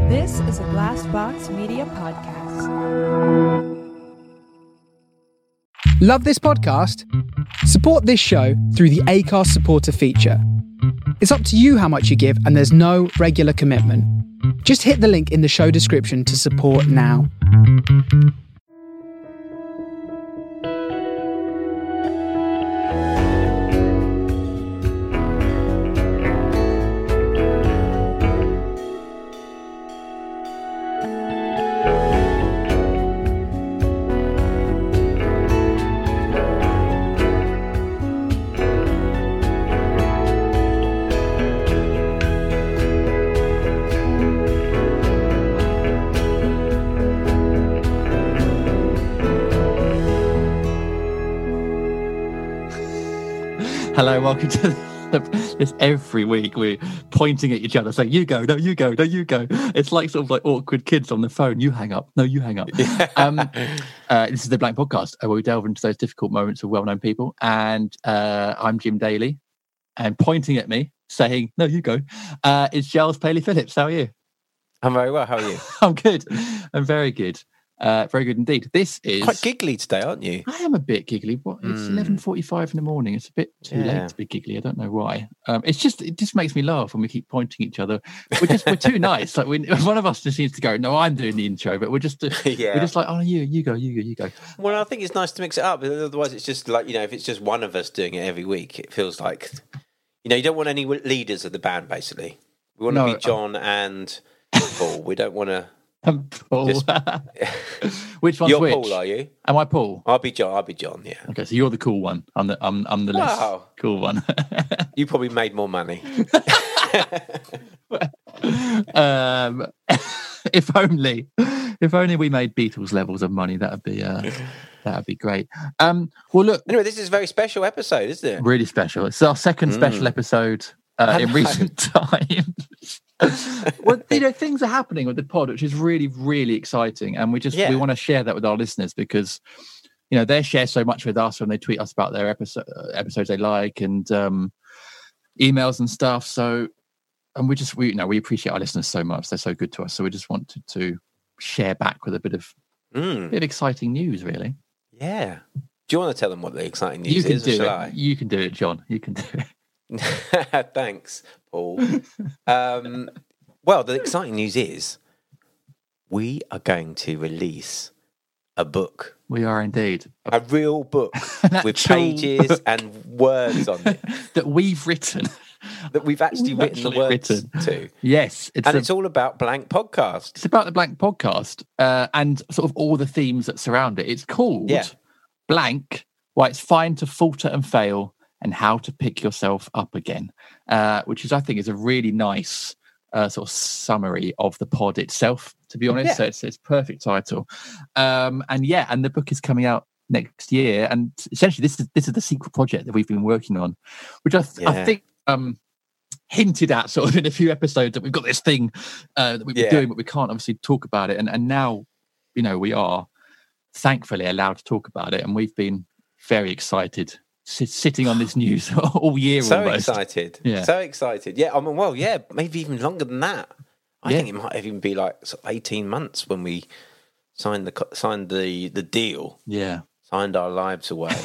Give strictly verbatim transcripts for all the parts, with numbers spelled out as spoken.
This is a Glassbox Media podcast. Love this podcast? Support this show through the Acast supporter feature. It's up to you how much you give, and there's no regular commitment. Just hit the link in the show description to support now. Hello, welcome to the, this. Every week we're pointing at each other saying, you go, no, you go, no, you go. It's like sort of like awkward kids on the phone. You hang up, no, you hang up. Yeah. Um, uh, this is the Blank Podcast, where we delve into those difficult moments of well-known people. And uh, I'm Jim Daly, and pointing at me saying, no, you go, uh, is Giles Paley Phillips. How are you? I'm very well. How are you? I'm good. I'm very good. Uh, very good indeed. This is quite giggly today, aren't you? I am a bit giggly. What? It's Mm. eleven forty-five in the morning. It's a bit too Yeah. late to be giggly. I don't know why. Um, it's just it just makes me laugh when we keep pointing at each other. We're just we're too nice. Like we, one of us just seems to go, no, I'm doing the intro, but we're just Yeah. we're just like, oh, you you go, you go, you go. Well, I think it's nice to mix it up. Otherwise, it's just like, you know, if it's just one of us doing it every week, it feels like, you know, you don't want any leaders of the band. Basically, we want to No, be John and Paul. We don't want to. I'm Paul. Just- Which one's You're which? Paul, are you? Am I Paul? I'll be John. I'll be John. Yeah. Okay, so you're the cool one. I'm the I'm I'm the less Wow. cool one. You probably made more money. um, if only, if only we made Beatles levels of money, that'd be uh, that'd be great. Um, well, look, Anyway, this is a very special episode, isn't it? really special. It's our second special Mm. episode uh, I in know. recent times. Well, you know, things are happening with the pod, which is really, really exciting, and we just Yeah. we want to share that with our listeners because you know they share so much with us when they tweet us about their episode episodes they like and um, emails and stuff. So, and we just we you know we appreciate our listeners so much; they're so good to us. So we just wanted to share back with a bit of Mm. bit of exciting news, really. Yeah. Do you want to tell them what the exciting news you can is, do or shall it. I? You can do it, John. You can do it. Thanks, Paul. Um, well, the exciting news is we are going to release a book, We are indeed a real book An with actual pages book. and words on it that we've written. that we've actually We've written the actually words written. to. Yes, it's And a- it's all about Blank Podcast. It's about the Blank Podcast uh, and sort of all the themes that surround it. It's called Yeah. Blank, Why It's Fine to Falter and Fail and How to Pick Yourself Up Again, uh, which is, I think, is a really nice uh, sort of summary of the pod itself, to be honest. Yeah. So it's it's a perfect title. Um, and yeah, and the book is coming out next year. And essentially, this is this is the secret project that we've been working on, which I, th- I Yeah. think um, hinted at sort of in a few episodes that we've got this thing uh, that we've been Yeah. doing, but we can't obviously talk about it. And and now, you know, we are thankfully allowed to talk about it, and we've been very excited sit, sitting on this news all year So almost. excited. Yeah. So excited. Yeah, I mean, well, yeah, maybe even longer than that. I Yeah. think it might even be like sort of eighteen months when we signed the co- signed the, the deal. Yeah. Signed our lives away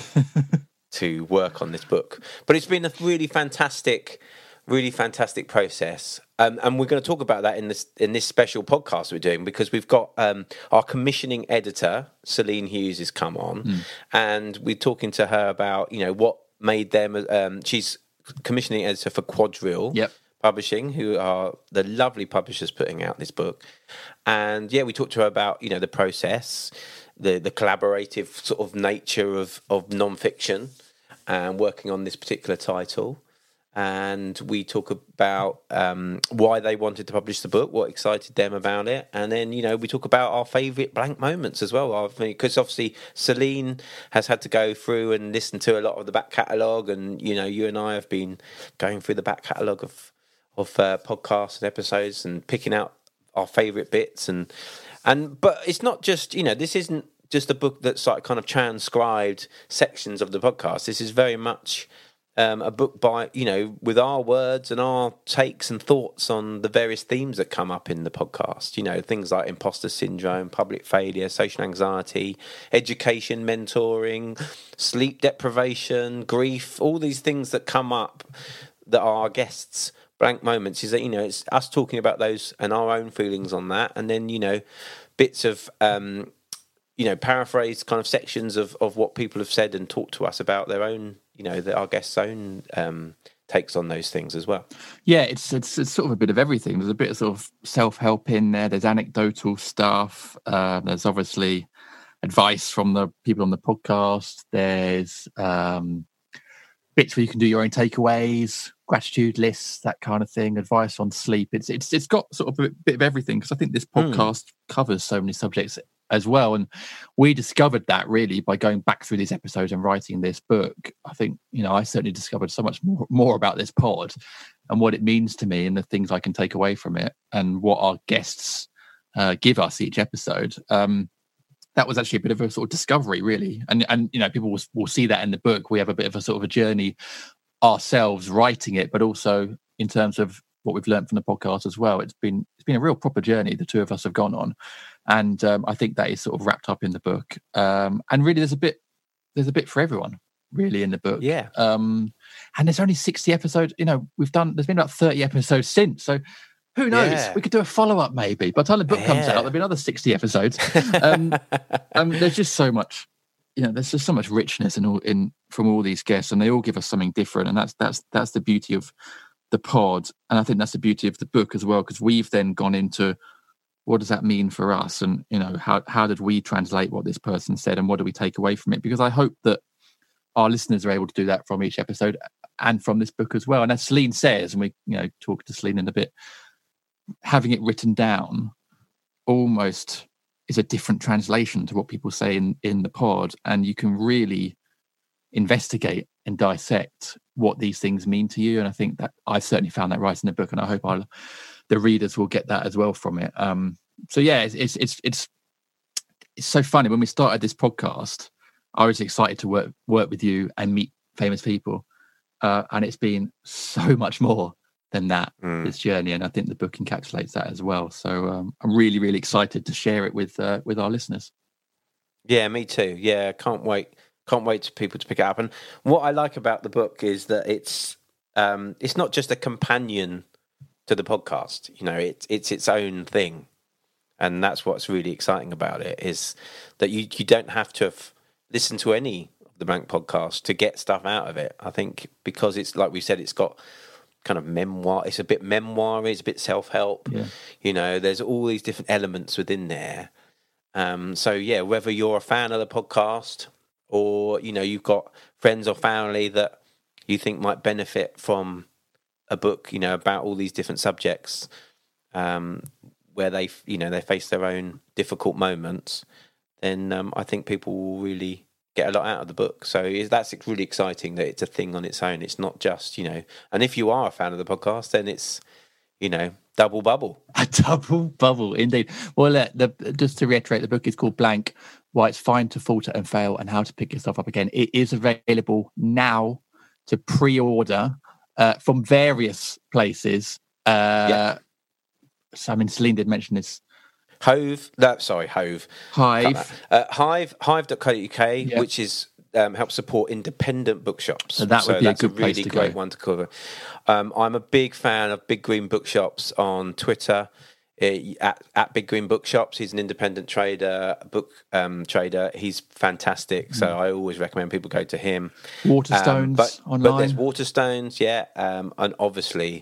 to work on this book. But it's been a really fantastic, really fantastic process. Um, and we're going to talk about that in this in this special podcast we're doing because we've got um, our commissioning editor, Celine Hughes, has come on, Mm. and we're talking to her about, you know, what made them. Um, she's commissioning editor for Quadrille. Yep. Publishing, who are the lovely publishers putting out this book. And yeah, we talked to her about, you know, the process, the the collaborative sort of nature of, of non-fiction and working on this particular title. And we talk about um, why they wanted to publish the book, what excited them about it. And then, you know, we talk about our favourite blank moments as well. Because obviously Celine has had to go through and listen to a lot of the back catalogue. And, you know, you and I have been going through the back catalogue of of uh, podcasts and episodes and picking out our favourite bits. And, and but it's not just, you know, this isn't just a book that's like kind of transcribed sections of the podcast. This is very much um, a book by, you know, with our words and our takes and thoughts on the various themes that come up in the podcast. You know, things like imposter syndrome, public failure, social anxiety, education, mentoring, sleep deprivation, grief, all these things that come up that are our guests' blank moments. Is that, you know, it's us talking about those and our own feelings on that. And then, you know, bits of, um, you know, paraphrased kind of sections of, of what people have said and talked to us about their own, you know, the, our guests' own um, takes on those things as well. Yeah, it's, it's it's sort of a bit of everything. There's a bit of sort of self-help in there. There's anecdotal stuff. Uh, there's obviously advice from the people on the podcast. There's um, bits where you can do your own takeaways, gratitude lists, that kind of thing. Advice on sleep. It's it's it's got sort of a bit of everything, because I think this podcast mm. covers so many subjects as well. And we discovered that really by going back through these episodes and writing this book. I think, you know, I certainly discovered so much more, more about this pod and what it means to me and the things I can take away from it and what our guests uh, give us each episode. Um, that was actually a bit of a sort of discovery, really. And, and you know, people will, will see that in the book. We have a bit of a sort of a journey ourselves writing it, but also in terms of what we've learned from the podcast as well. It's been it's been a real proper journey the two of us have gone on, and um, I think that is sort of wrapped up in the book. Um, and really, there's a bit there's a bit for everyone really in the book. Yeah. Um, and there's only sixty episodes. You know, we've done. There's been about thirty episodes since. So who knows? Yeah. We could do a follow up maybe. By the time the book yeah. comes out, there'll be another sixty episodes. Um, um, there's just so much. You know, there's just so much richness in all in from all these guests, and they all give us something different. And that's that's that's the beauty of the pod, and I think that's the beauty of the book as well, because we've then gone into what does that mean for us, and you know, how how did we translate what this person said, and what do we take away from it? Because I hope that our listeners are able to do that from each episode and from this book as well. And as Celine says, and we you know talk to Celine in a bit, having it written down almost is a different translation to what people say in in the pod, and you can really investigate and dissect what these things mean to you. And I think that I've certainly found that right in the book, and I hope I'll, the readers will get that as well from it. Um, so yeah, it's, it's it's it's it's so funny. When we started this podcast, I was excited to work work with you and meet famous people, uh, and it's been so much more than that mm. this journey. And I think the book encapsulates that as well. So um, I'm really really excited to share it with uh, with our listeners. Yeah, me too. Yeah, can't wait. Can't wait for people to pick it up. And what I like about the book is that it's um, it's not just a companion to the podcast. You know, it's it's its own thing, and that's what's really exciting about it, is that you you don't have to have listened to any of the Blank podcast to get stuff out of it. I think because it's like we said, it's got kind of memoir. It's a bit memoir. It's a bit self help. Yeah. You know, there's all these different elements within there. Um, so yeah, whether you're a fan of the podcast, or, you know, you've got friends or family that you think might benefit from a book, you know, about all these different subjects, um, where they, you know, they face their own difficult moments, then um, I think people will really get a lot out of the book. So that's really exciting that it's a thing on its own. It's not just, you know, and if you are a fan of the podcast, then it's, you know, double bubble. A double bubble, indeed. Well, uh, the, just to reiterate, the book is called Blank: Why It's Fine to Falter and Fail and How to Pick Yourself Up Again. It is available now to pre-order uh, from various places. Uh, yeah. So, I mean, Celine did mention this. Hove, no, sorry, Hove. Hive. Uh, Hive, hive dot co dot uk, yeah. which is um, helps support independent bookshops. So that would so be that's a good a really place to great go. one to cover. Um, I'm a big fan of Big Green Bookshops on Twitter. At, at Big Green Bookshops, he's an independent trader, book um, trader. He's fantastic, so mm. I always recommend people go to him. Waterstones um, but, online. But there's Waterstones, yeah, um, and obviously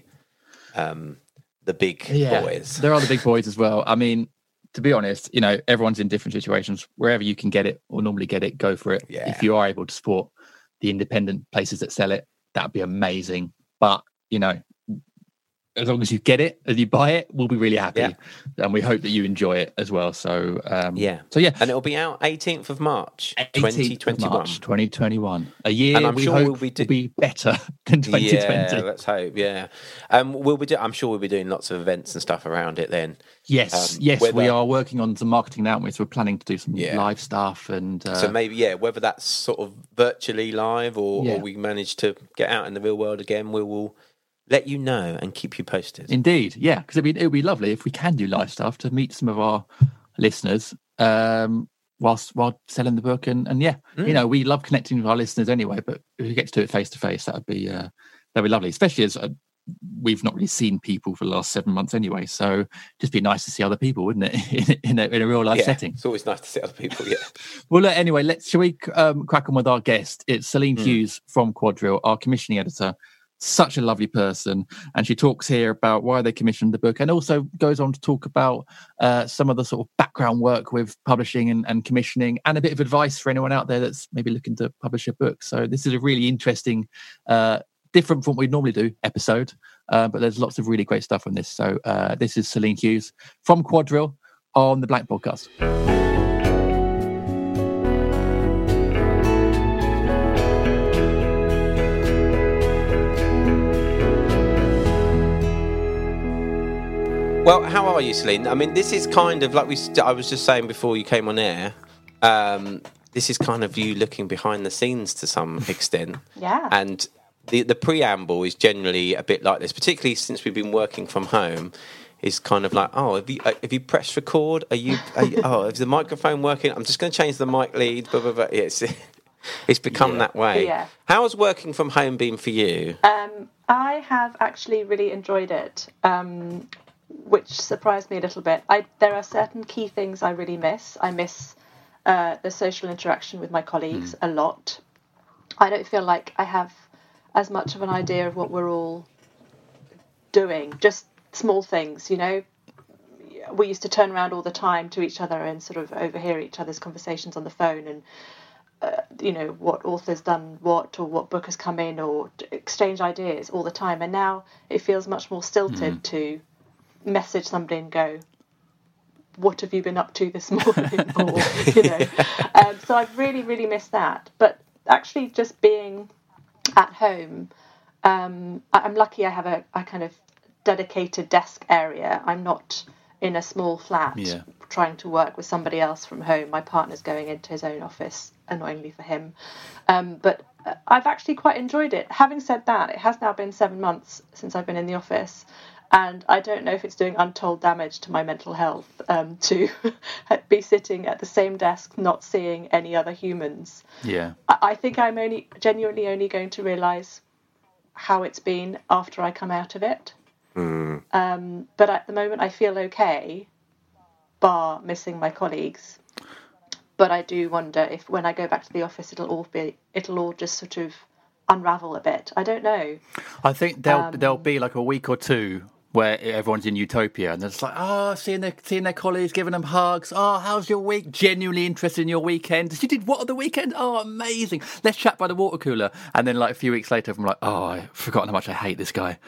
um, the big yeah, boys. There are the big boys as well. I mean, to be honest, you know, everyone's in different situations. Wherever you can get it or normally get it, go for it. Yeah. If you are able to support the independent places that sell it, that'd be amazing. But, you know, as long as you get it and you buy it, we'll be really happy. Yeah. And we hope that you enjoy it as well. So, um, yeah. So, yeah. And it'll be out eighteenth of March, twenty twenty-one. March, twenty twenty-one. A year and I'm we sure hope we'll be, do- will be better than twenty twenty. Yeah, let's hope, yeah. Um, we'll be do- I'm sure we'll be doing lots of events and stuff around it then. Yes, um, yes, whether, we are working on some marketing now. We're planning to do some yeah. live stuff. and uh, So maybe, yeah, whether that's sort of virtually live or, yeah. or we manage to get out in the real world again, we will let you know and keep you posted. Indeed, yeah, because it'd be, it'd be lovely if we can do live stuff to meet some of our listeners um, whilst while selling the book. And, and yeah, mm. you know, we love connecting with our listeners anyway, but if we get to do it face to face, that would be uh, that'd be lovely, especially as uh, we've not really seen people for the last seven months anyway. So just be nice to see other people, wouldn't it, in, in, a, in a real life yeah, setting? It's always nice to see other people, yeah. Well, look, anyway, let's shall we um, crack on with our guest? It's Celine mm. Hughes from Quadrille, our commissioning editor. Such a lovely person, and she talks here about why they commissioned the book, and also goes on to talk about uh, some of the sort of background work with publishing and, and commissioning, and a bit of advice for anyone out there that's maybe looking to publish a book. So this is a really interesting, uh, different from what we normally do episode, uh, but there's lots of really great stuff on this. So uh, this is Celine Hughes from Quadrille on the Blank Podcast. Well, how are you, Celine? I mean, this is kind of like we. I was just saying before you came on air. Um, this is kind of you looking behind the scenes to some extent. Yeah. And the the preamble is generally a bit like this, particularly since we've been working from home. Is kind of like, oh, have you have you pressed record? Are you? Are you oh, is the microphone working? I'm just going to change the mic lead. Blah blah blah. Yeah, it's it's become yeah. that way. Yeah. How has working from home been for you? Um, I have actually really enjoyed it. Um, which surprised me a little bit. I, there are certain key things I really miss. I miss uh, the social interaction with my colleagues mm. a lot. I don't feel like I have as much of an idea of what we're all doing, just small things, you know. We used to turn around all the time to each other and sort of overhear each other's conversations on the phone and, uh, you know, what author's done what or what book has come in or exchange ideas all the time. And now it feels much more stilted mm. to message somebody and go, what have you been up to this morning? Or, you know, um, so I've really, really missed that. But actually just being at home, um, I'm lucky I have a, a kind of dedicated desk area. I'm not in a small flat yeah. trying to work with somebody else from home. My partner's going into his own office, annoyingly for him. Um, but I've actually quite enjoyed it. Having said that, it has now been seven months since I've been in the office. And I don't know if it's doing untold damage to my mental health um, to be sitting at the same desk, not seeing any other humans. Yeah, I, I think I'm only genuinely only going to realise how it's been after I come out of it. Mm. Um, but at the moment, I feel okay, bar missing my colleagues. But I do wonder if when I go back to the office, it'll all be it'll all just sort of unravel a bit. I don't know. I think there'll Um, there'll be like a week or two where everyone's in utopia and it's like, oh, seeing their seeing their colleagues, giving them hugs. Oh, how's your week? Genuinely interested in your weekend. You did what on the weekend? Oh, amazing. Let's chat by the water cooler. And then like a few weeks later, I'm like, oh, I've forgotten how much I hate this guy.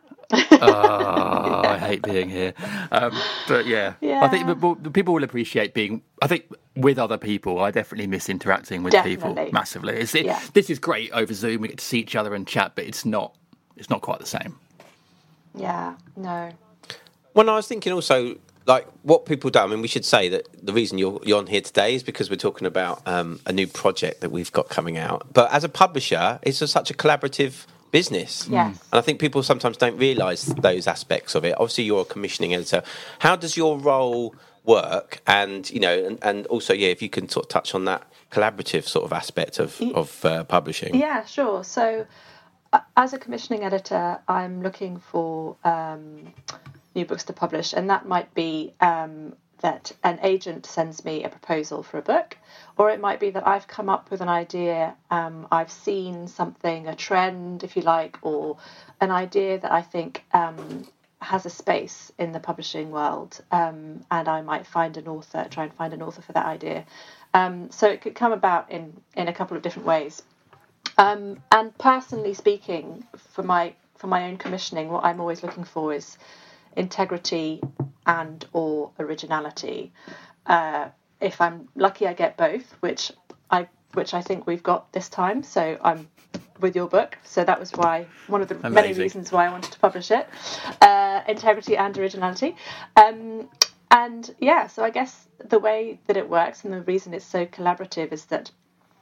Oh, I hate being here. Um, but yeah, Yeah. I think the, the people will appreciate being. I think with other people, I definitely miss interacting with people Definitely. massively. It's, it, Yeah. This is great over Zoom. We get to see each other and chat, but it's not. It's not quite the same. Yeah, no. Well, I was thinking also, like, what people do. I mean, we should say that the reason you're, you're on here today is because we're talking about um, a new project that we've got coming out. But as a publisher, it's a, such a collaborative business. Yes. And I think people sometimes don't realise those aspects of it. Obviously, you're a commissioning editor. How does your role work? And, you know, and, and also, yeah, if you can sort of touch on that collaborative sort of aspect of, of uh, publishing. Yeah, sure. So uh, as a commissioning editor, I'm looking for um, new books to publish, and that might be um, that an agent sends me a proposal for a book, or it might be that I've come up with an idea, um, I've seen something, a trend, if you like, or an idea that I think um, has a space in the publishing world, um, and I might find an author, try and find an author for that idea. Um, so it could come about in, in a couple of different ways. Um, and personally speaking, for my for my own commissioning, what I'm always looking for is integrity and or originality. Uh, if I'm lucky, I get both, which I which I think we've got this time. So I'm with your book. So that was why one of the Amazing. many reasons why I wanted to publish it. Uh, integrity and originality. Um, and yeah, so I guess the way that it works and the reason it's so collaborative is that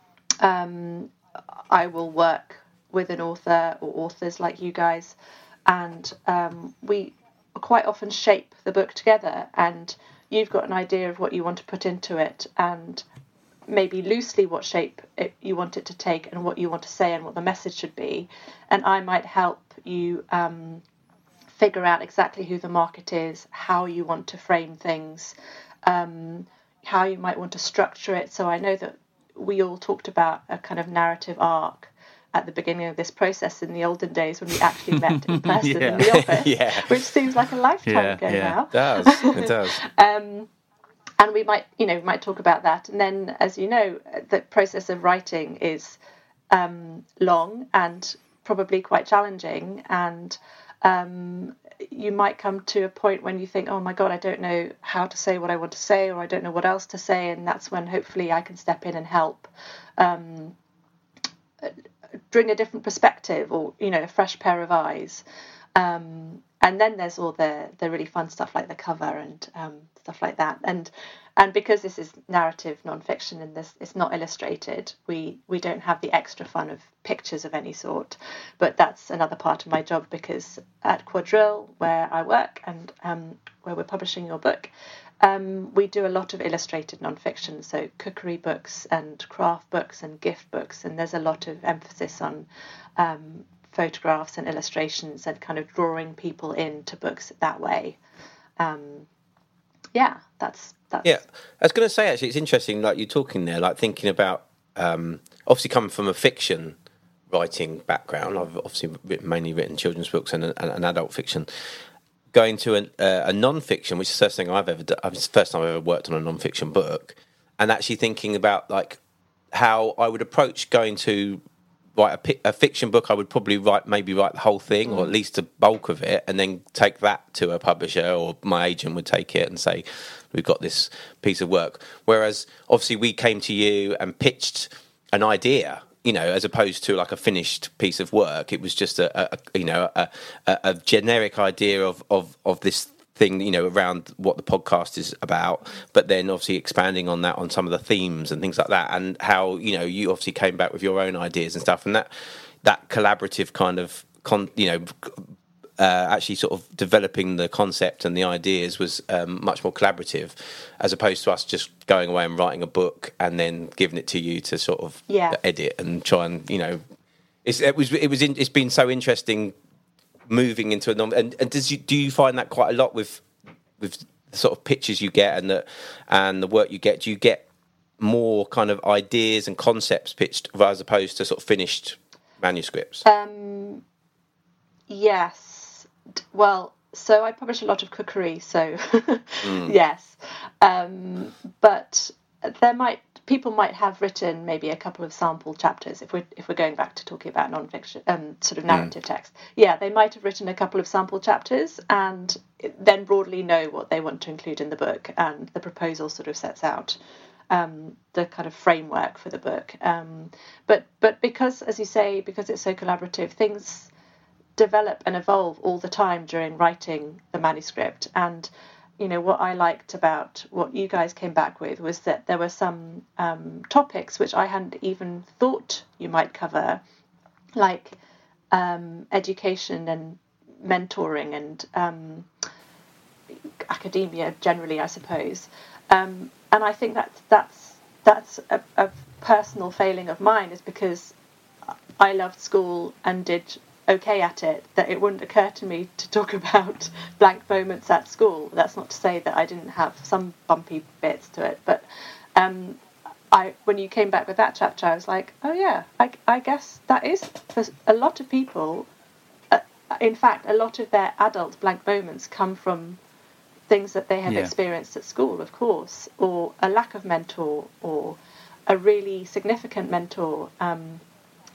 um, I will work with an author or authors like you guys, and um, we quite often shape the book together, and you've got an idea of what you want to put into it and maybe loosely what shape it, you want it to take and what you want to say and what the message should be, and I might help you um, figure out exactly who the market is, how you want to frame things, um, how you might want to structure it. So I know that we all talked about a kind of narrative arc at the beginning of this process in the olden days when we actually met in person Yeah. in the office, Yeah. which seems like a lifetime Yeah, ago yeah. now. It does. It does. Um, and we might, you know, we might talk about that. And then, as you know, the process of writing is um, long and probably quite challenging. And um, you might come to a point when you think, oh my God, I don't know how to say what I want to say, or I don't know what else to say. And that's when hopefully I can step in and help um, bring a different perspective, or, you know, a fresh pair of eyes. Um, and then there's all the, the really fun stuff like the cover and um, stuff like that. And and because this is narrative nonfiction and this it's not illustrated, we, we don't have the extra fun of pictures of any sort. But that's another part of my job, because at Quadrille, where I work and um, where we're publishing your book, um, we do a lot of illustrated nonfiction, so cookery books and craft books and gift books, and there's a lot of emphasis on um, photographs and illustrations and kind of drawing people into books that way. Um, yeah, that's that's. Yeah, I was going to say, actually, it's interesting, like you're talking there, like thinking about, um, obviously coming from a fiction writing background. I've obviously written, mainly written children's books and, and, and adult fiction. Going to an, uh, a non-fiction, which is the first thing I've ever done. It's the first time I've ever worked on a non-fiction book, and actually thinking about like how I would approach going to write a, pi- a fiction book. I would probably write maybe write the whole thing, or at least the bulk of it, and then take that to a publisher, or my agent would take it and say, we've got this piece of work. Whereas obviously we came to you and pitched an idea, you know, as opposed to like a finished piece of work. It was just a, a you know a, a, a generic idea of, of, of this thing, you know, around what the podcast is about, but then obviously expanding on that, on some of the themes and things like that, and how, you know, you obviously came back with your own ideas and stuff, and that that collaborative kind of con, you know, uh, actually sort of developing the concept and the ideas was um, much more collaborative, as opposed to us just going away and writing a book and then giving it to you to sort of Yeah. edit and try and, you know, it's, it was it was in, it's been so interesting moving into a non, and, and does you do you find that quite a lot with with the sort of pictures you get and the and the work you get? Do you get more kind of ideas and concepts pitched as opposed to sort of finished manuscripts? Um, yes. D- Well, so I publish a lot of cookery, so yes. Um, but there might people might have written maybe a couple of sample chapters if we're if we're going back to talking about nonfiction, um, sort of narrative text. Yeah, they might have written a couple of sample chapters and then broadly know what they want to include in the book, and the proposal sort of sets out um, the kind of framework for the book. Um, but but because, as you say, because it's so collaborative, things develop and evolve all the time during writing the manuscript. And you know, what I liked about what you guys came back with was that there were some um, topics which I hadn't even thought you might cover, like um, education and mentoring and um, academia generally, I suppose. Um, and I think that that's that's a, a personal failing of mine, is because I loved school and did okay at it, that it wouldn't occur to me to talk about blank moments at school. That's not to say that I didn't have some bumpy bits to it, but um, I when you came back with that chapter, I was like, oh yeah, I, I guess that is, for a lot of people, uh, in fact, a lot of their adult blank moments come from things that they have Yeah. experienced at school, of course, or a lack of mentor, or a really significant mentor. Um,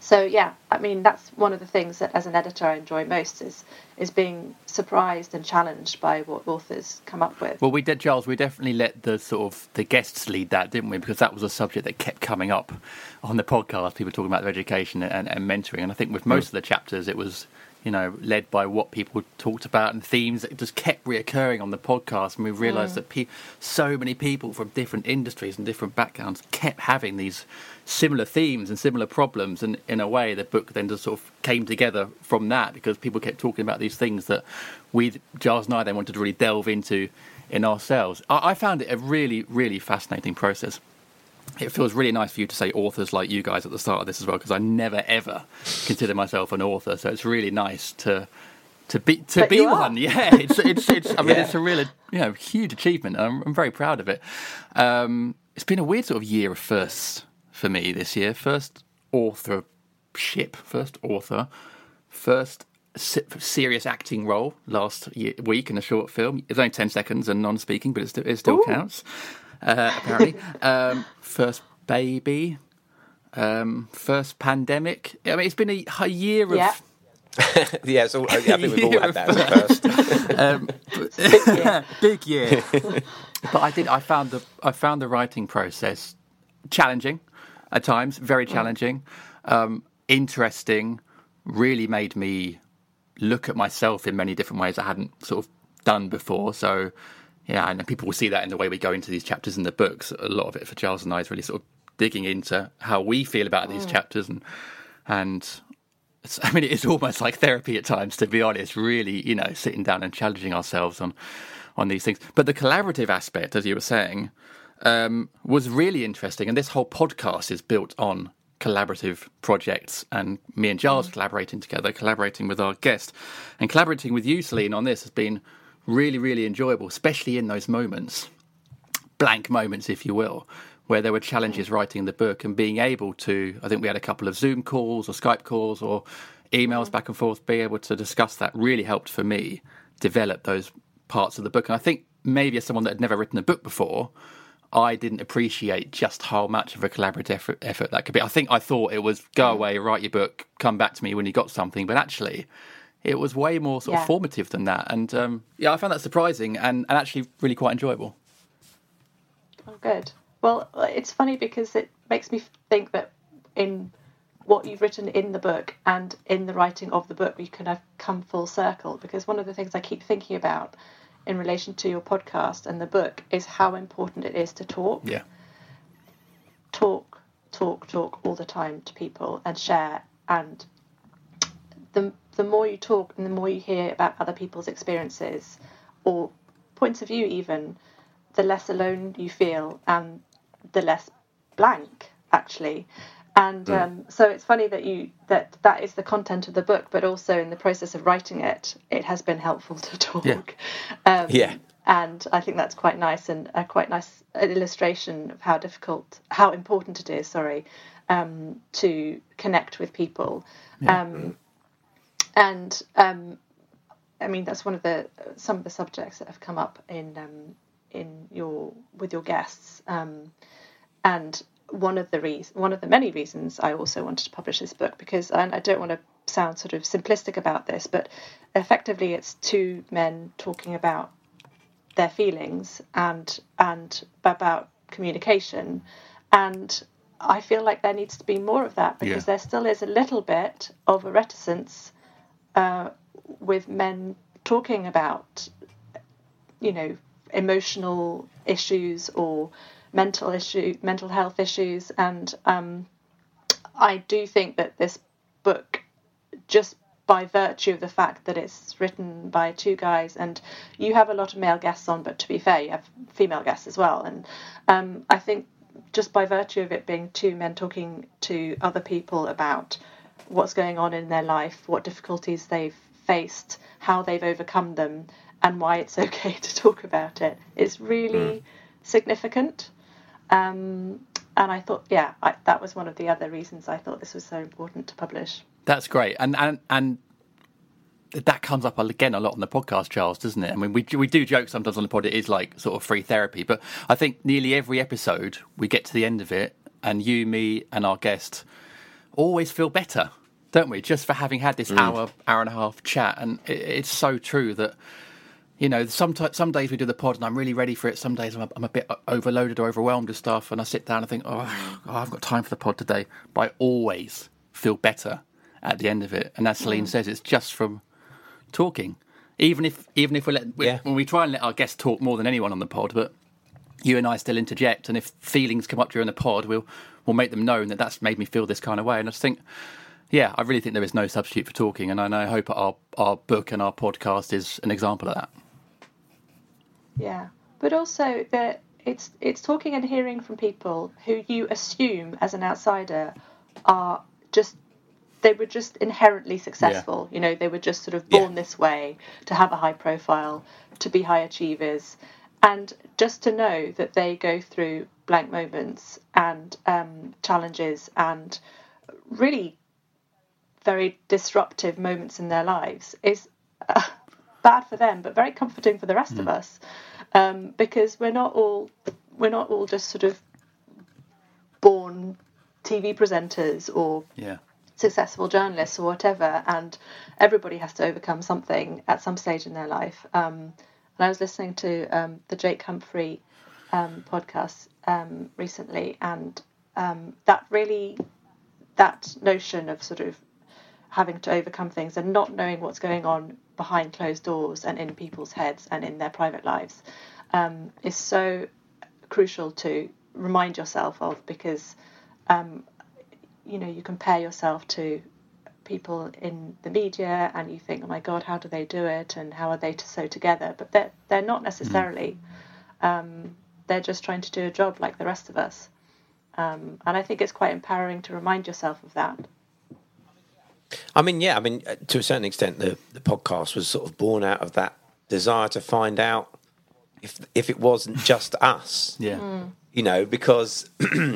So yeah, I mean that's one of the things that as an editor I enjoy most is is being surprised and challenged by what authors come up with. Well, we did, Giles. We definitely let the sort of the guests lead that, didn't we? Because that was a subject that kept coming up on the podcast. People talking about their education and, and mentoring, and I think with most mm. of the chapters, it was, you know, led by what people talked about and themes that just kept reoccurring on the podcast. And we realised mm. that pe- so many people from different industries and different backgrounds kept having these similar themes and similar problems. And in a way, the book then just sort of came together from that because people kept talking about these things that we, Giles and I, then wanted to really delve into in ourselves. I, I found it a really, really fascinating process. It feels really nice for you to say authors like you guys at the start of this as well, because I never ever consider myself an author. So it's really nice to to be to but be one. Yeah, it's it's it's. I mean, yeah. it's a really you know huge achievement. I'm, I'm very proud of it. Um, it's been a weird sort of year of firsts for me this year. First authorship, first author, first serious acting role last year, week in a short film. It's only ten seconds and non-speaking, but it still, it still counts. Uh, apparently, um, first baby, um, first pandemic. I mean, it's been a, a year of. Yeah, yeah so I think we've all had that as a first. um, big year. Big year. But I did. I found the. I found the writing process challenging at times, very challenging, um, interesting. Really made me look at myself in many different ways I hadn't sort of done before. So. Yeah, and people will see that in the way we go into these chapters in the books. A lot of it for Giles and I is really sort of digging into how we feel about these mm. chapters, and and it's, I mean, it's almost like therapy at times, to be honest. Really, you know, sitting down and challenging ourselves on on these things. But the collaborative aspect, as you were saying, um, was really interesting. And this whole podcast is built on collaborative projects, and me and Giles mm. collaborating together, collaborating with our guest, and collaborating with you, Celine, on this has been really, really enjoyable, especially in those moments, blank moments, if you will, where there were challenges writing the book and being able to, I think we had a couple of Zoom calls or Skype calls or emails back and forth, being able to discuss that really helped for me develop those parts of the book. And I think maybe as someone that had never written a book before, I didn't appreciate just how much of a collaborative effort, effort that could be. I think I thought it was go away, write your book, come back to me when you got something, but actually it was way more sort of yeah. formative than that. And um, yeah, I found that surprising and, and actually really quite enjoyable. Oh, good. Well, it's funny because it makes me think that in what you've written in the book and in the writing of the book, we can have come full circle. Because one of the things I keep thinking about in relation to your podcast and the book is how important it is to talk. Yeah. Talk, talk, talk all the time to people and share. And the the more you talk and the more you hear about other people's experiences or points of view even, the less alone you feel and the less blank, actually. And mm. um, so it's funny that you that that is the content of the book, but also in the process of writing it, it has been helpful to talk. Yeah. Um, yeah. And I think that's quite nice and a quite nice illustration of how difficult, how important it is, sorry, um, to connect with people. Yeah. Um, And um, I mean that's one of the some of the subjects that have come up in um, in your with your guests, um, and one of the reasons, one of the many reasons I also wanted to publish this book, because and I don't want to sound sort of simplistic about this, but effectively it's two men talking about their feelings and and about communication, and I feel like there needs to be more of that, because yeah. there still is a little bit of a reticence Uh, with men talking about, you know, emotional issues or mental issue, mental health issues, and um, I do think that this book, just by virtue of the fact that it's written by two guys, and you have a lot of male guests on, but to be fair, you have female guests as well, and um, I think just by virtue of it being two men talking to other people about what's going on in their life, what difficulties they've faced, how they've overcome them, and why it's okay to talk about it, it's really mm. significant. Um, and I thought, yeah, I, that was one of the other reasons I thought this was so important to publish. That's great. And and, and that comes up again a lot on the podcast, Charles, doesn't it? I mean, we we do joke sometimes on the pod, it is like sort of free therapy, but I think nearly every episode we get to the end of it and you, me and our guest always feel better, don't we? Just for having had this mm. hour, hour and a half chat. And it, it's so true that, you know, some, t- some days we do the pod and I'm really ready for it. Some days I'm a, I'm a bit overloaded or overwhelmed with stuff. And I sit down and think, oh, oh, I've got time for the pod today. But I always feel better at the end of it. And as Celine mm. says, it's just from talking. Even if even if we let we, yeah. when we try and let our guests talk more than anyone on the pod, but you and I still interject. And if feelings come up during the pod, we'll we'll make them known that that's made me feel this kind of way. And I just think, yeah, I really think there is no substitute for talking. And I, and I hope our our book and our podcast is an example of that. Yeah, but also that it's it's talking and hearing from people who you assume as an outsider are just. They were just inherently successful. Yeah. You know, they were just sort of born yeah. this way, to have a high profile, to be high achievers. And just to know that they go through blank moments and um, challenges and really very disruptive moments in their lives is uh, bad for them, but very comforting for the rest mm. of us. Um, because we're not all we're not all just sort of born T V presenters or... Yeah. successful journalists or whatever, and everybody has to overcome something at some stage in their life. Um, and I was listening to um, the Jake Humphrey um, podcast um, recently, and um, that really, that notion of sort of having to overcome things and not knowing what's going on behind closed doors and in people's heads and in their private lives um, is so crucial to remind yourself of, because um, you know, you compare yourself to people in the media and you think, oh my God, how do they do it? And how are they so together? But they're, they're not necessarily. Um, they're just trying to do a job like the rest of us. Um, and I think it's quite empowering to remind yourself of that. I mean, yeah, I mean, to a certain extent, the, the podcast was sort of born out of that desire to find out if if it wasn't just us. Yeah. Mm. You know, because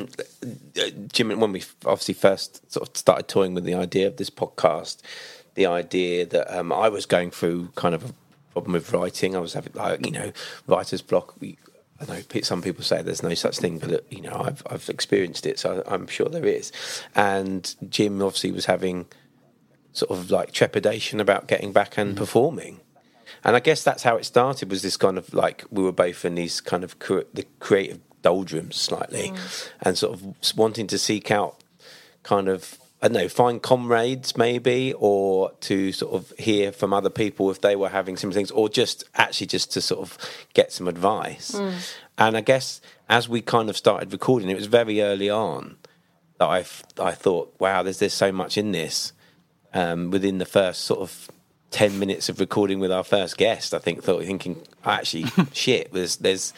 Jim, when we obviously first sort of started toying with the idea of this podcast, the idea that um, I was going through kind of a problem with writing. I was having, like, you know, writer's block. We, I know some people say there's no such thing, but, you know, I've I've experienced it, so I'm sure there is. And Jim obviously was having sort of like trepidation about getting back and mm. performing. And I guess that's how it started, was this kind of like, we were both in these kind of cre- the creative doldrums slightly, mm. and sort of wanting to seek out kind of, I don't know, find comrades maybe, or to sort of hear from other people if they were having some things, or just actually just to sort of get some advice. Mm. And I guess as we kind of started recording, it was very early on that I, I thought, wow, there's, there's so much in this. Um, within the first sort of ten minutes of recording with our first guest, I think, thought, thinking, actually, shit, there's, there's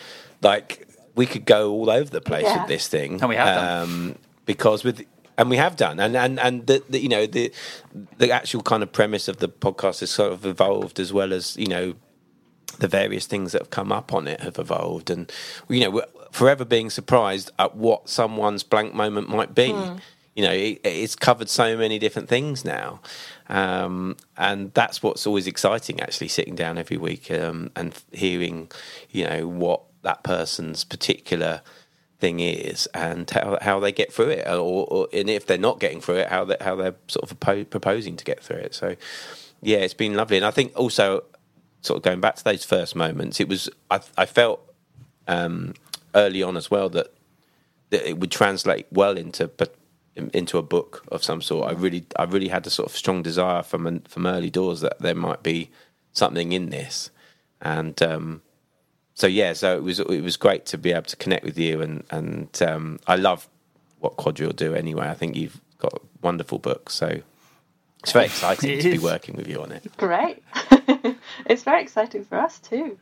like, we could go all over the place yeah. with this thing. And we have um, done. Because with, and we have done. And, and, and the, the, you know, the, the actual kind of premise of the podcast has sort of evolved, as well as, you know, the various things that have come up on it have evolved. And, you know, we're forever being surprised at what someone's blank moment might be. Mm. You know, it, it's covered so many different things now. Um, and that's what's always exciting, actually, sitting down every week um, and hearing, you know, what that person's particular thing is and how how they get through it, or, or and if they're not getting through it, how they how they're sort of propo- proposing to get through it. So, yeah, it's been lovely. And I think also, sort of going back to those first moments, it was I, I felt um, early on as well that that it would translate well into but. into a book of some sort. I really, I really had a sort of strong desire from from early doors that there might be something in this, and um, so yeah, so it was it was great to be able to connect with you, and and um, I love what Quadrille do anyway. I think you've got a wonderful book, so it's very exciting it to is. be working with you on it. Great, it's very exciting for us too,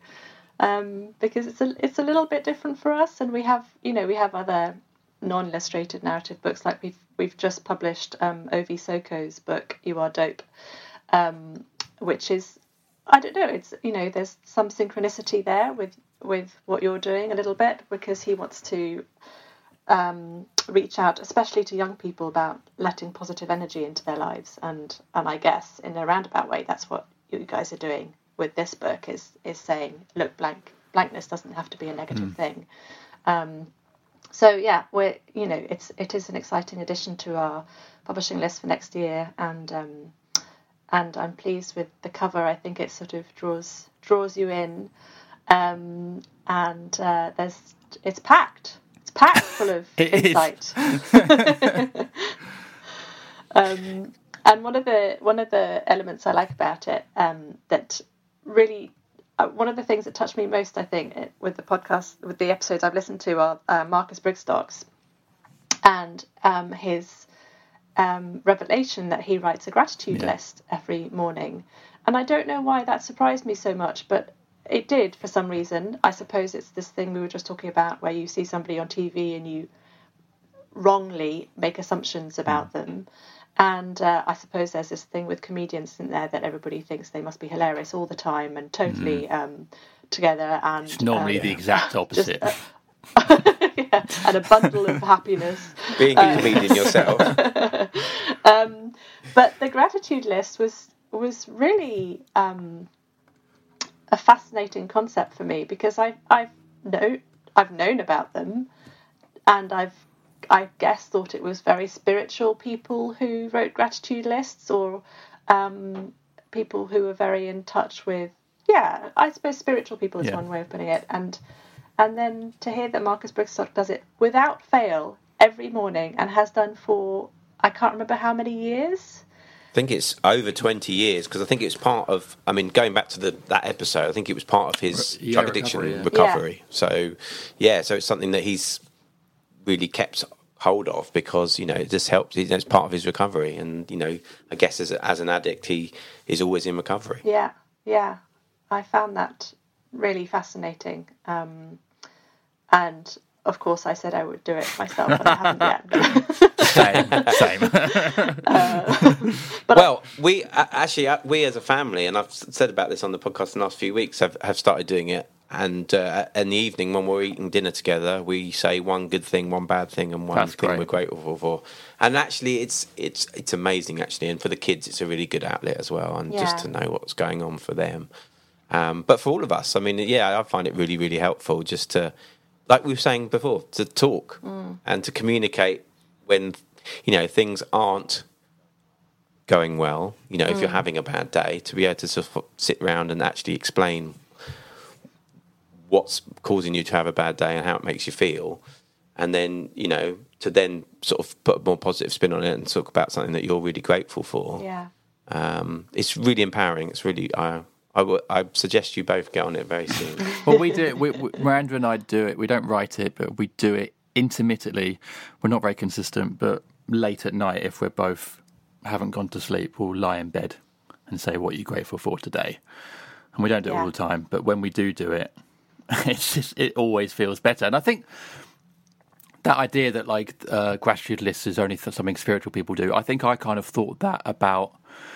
um, because it's a it's a little bit different for us, and we have you know we have other non-illustrated narrative books, like we've we've just published um, Ovi Soko's book You Are Dope, um, which is, I don't know, it's you know there's some synchronicity there with with what you're doing a little bit, because he wants to um, reach out, especially to young people, about letting positive energy into their lives, and and I guess in a roundabout way that's what you guys are doing with this book, is is saying, look, blank blankness doesn't have to be a negative mm. thing. Um, so yeah, we're you know it's it is an exciting addition to our publishing list for next year, and um, and I'm pleased with the cover. I think it sort of draws draws you in, um, and uh, there's it's packed. It's packed full of insight. um, and one of the one of the elements I like about it um, that really. Uh, one of the things that touched me most, I think, with the podcast, with the episodes I've listened to, are uh, Marcus Brigstocks and um, his um, revelation that he writes a gratitude yeah. list every morning. And I don't know why that surprised me so much, but it did for some reason. I suppose it's this thing we were just talking about where you see somebody on T V and you wrongly make assumptions about mm. them. And uh, I suppose there's this thing with comedians in there that everybody thinks they must be hilarious all the time and totally mm. um, together. And it's normally um, the exact opposite. Just, uh, yeah, and a bundle of happiness. Being a comedian um, yourself. um, but the gratitude list was was really um, a fascinating concept for me because I've I've know I've known about them, and I've. I guess thought it was very spiritual people who wrote gratitude lists, or um, people who were very in touch with, yeah, I suppose spiritual people is yeah. one way of putting it. And and then to hear that Marcus Brigstocks does it without fail every morning and has done for, I can't remember how many years. I think it's over twenty years because I think it was part of, I mean, going back to the that episode, I think it was part of his yeah, drug addiction recovery. Yeah. recovery. Yeah. So, yeah, so it's something that he's really kept hold of because, you know, it just helps. It's part of his recovery. And, you know, I guess as, a, as an addict, he is always in recovery. Yeah, yeah. I found that really fascinating. Um, and, of course, I said I would do it myself, and I haven't yet. same, same. uh, but well, I, we uh, actually, uh, we as a family, and I've said about this on the podcast in the last few weeks, have, have started doing it. And uh, in the evening, when we're eating dinner together, we say one good thing, one bad thing, and one That's thing great. we're grateful for. And actually, it's it's it's amazing, actually. And for the kids, it's a really good outlet as well, and yeah. just to know what's going on for them. Um, but for all of us, I mean, yeah, I find it really, really helpful just to, like we were saying before, to talk mm. and to communicate when, you know, things aren't going well. You know, if mm. you're having a bad day, to be able to sort of sit around and actually explain what's causing you to have a bad day and how it makes you feel, and then, you know, to then sort of put a more positive spin on it and talk about something that you're really grateful for. Yeah, um, it's really empowering. It's really, I, I, w- I suggest you both get on it very soon. Well, we do it. We, we, Miranda and I do it. We don't write it, but we do it intermittently. We're not very consistent, but late at night, if we're both haven't gone to sleep, we'll lie in bed and say, "What are you grateful for today?" And we don't do it yeah. all the time, but when we do do it, it's just, it always feels better. And I think that idea that like uh, gratitude lists is only something spiritual people do, I think I kind of thought that about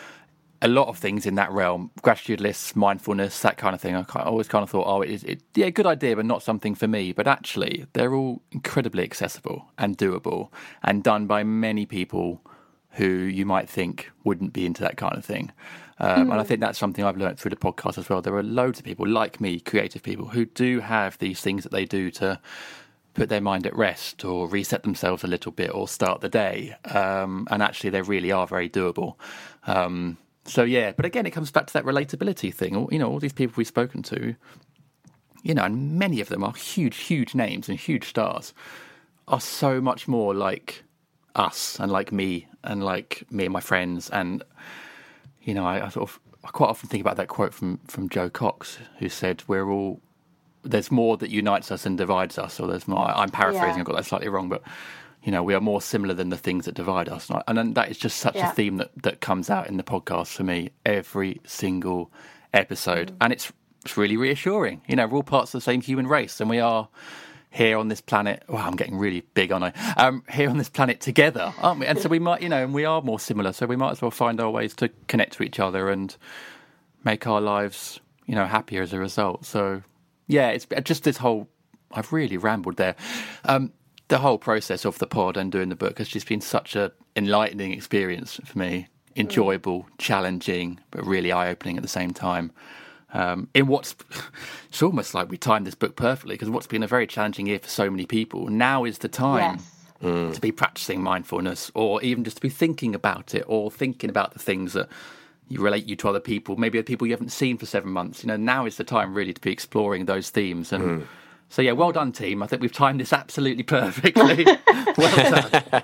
a lot of things in that realm. Gratitude lists, mindfulness, that kind of thing. I always kind of thought, oh, it is it, yeah, good idea, but not something for me. But actually, they're all incredibly accessible and doable and done by many people who you might think wouldn't be into that kind of thing. Um, mm. And I think that's something I've learned through the podcast as well. There are loads of people like me, creative people, who do have these things that they do to put their mind at rest or reset themselves a little bit or start the day. Um, and actually, they really are very doable. Um, so, yeah, but again, it comes back to that relatability thing. You know, all these people we've spoken to, you know, and many of them are huge, huge names and huge stars, are so much more like us and like me and like me and my friends. And you know, I, I sort of I quite often think about that quote from, from Joe Cox, who said, "We're all there's more that unites us than divides us." Or there's more. I'm paraphrasing. Yeah. I got that slightly wrong, but you know, we are more similar than the things that divide us. And, I, and that is just such yeah. a theme that, that comes out in the podcast for me every single episode, mm. and it's it's really reassuring. You know, we're all parts of the same human race, and we are here on this planet. Wow, I'm getting really big, aren't I? Um, here on this planet together, aren't we? And so we might, you know, and we are more similar. So we might as well find our ways to connect to each other and make our lives, you know, happier as a result. So, yeah, it's just this whole. I've really rambled there. Um, the whole process of the pod and doing the book has just been such a enlightening experience for me. Enjoyable, mm. challenging, but really eye-opening at the same time. Um, in what's, it's almost like we timed this book perfectly, because what's been a very challenging year for so many people, now is the time Yes. to be practicing mindfulness, or even just to be thinking about it, or thinking about the things that you relate you to other people, maybe the people you haven't seen for seven months. You know, now is the time really to be exploring those themes. And mm. so, yeah, well done, team. I think we've timed this absolutely perfectly. Well done.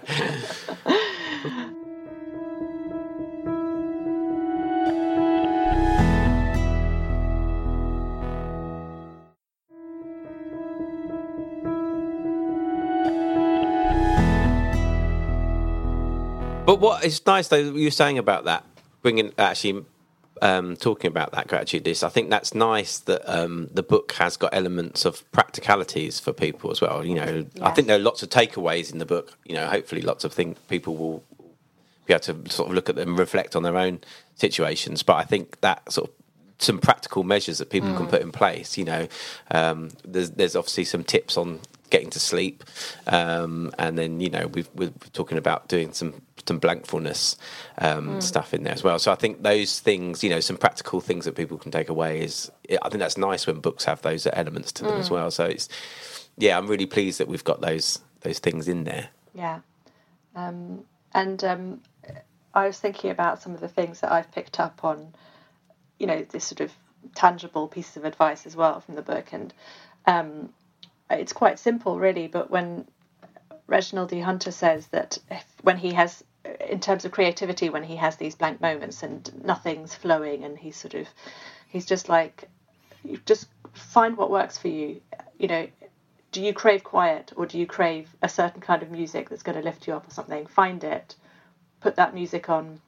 But what is nice, though, you were saying about that, bringing actually um, talking about that gratitude list, I think that's nice that um, the book has got elements of practicalities for people as well. You know, yes. I think there are lots of takeaways in the book. You know, hopefully lots of things people will be able to sort of look at them, reflect on their own situations. But I think that sort of some practical measures that people mm. can put in place. You know, um, there's there's obviously some tips on getting to sleep, um, and then you know we've, we're talking about doing some some blankfulness um, mm. stuff in there as well. So I think those things, you know, some practical things that people can take away is, I think that's nice when books have those elements to them mm. as well. So it's, yeah, I'm really pleased that we've got those those things in there. Yeah, um, and um, I was thinking about some of the things that I've picked up on, you know, this sort of tangible pieces of advice as well from the book, and um, it's quite simple really, but when Reginald D. Hunter says that if, when he has, in terms of creativity, when he has these blank moments and nothing's flowing and he's sort of, he's just like, you just find what works for you. You know, do you crave quiet, or do you crave a certain kind of music that's going to lift you up or something? Find it, put that music on,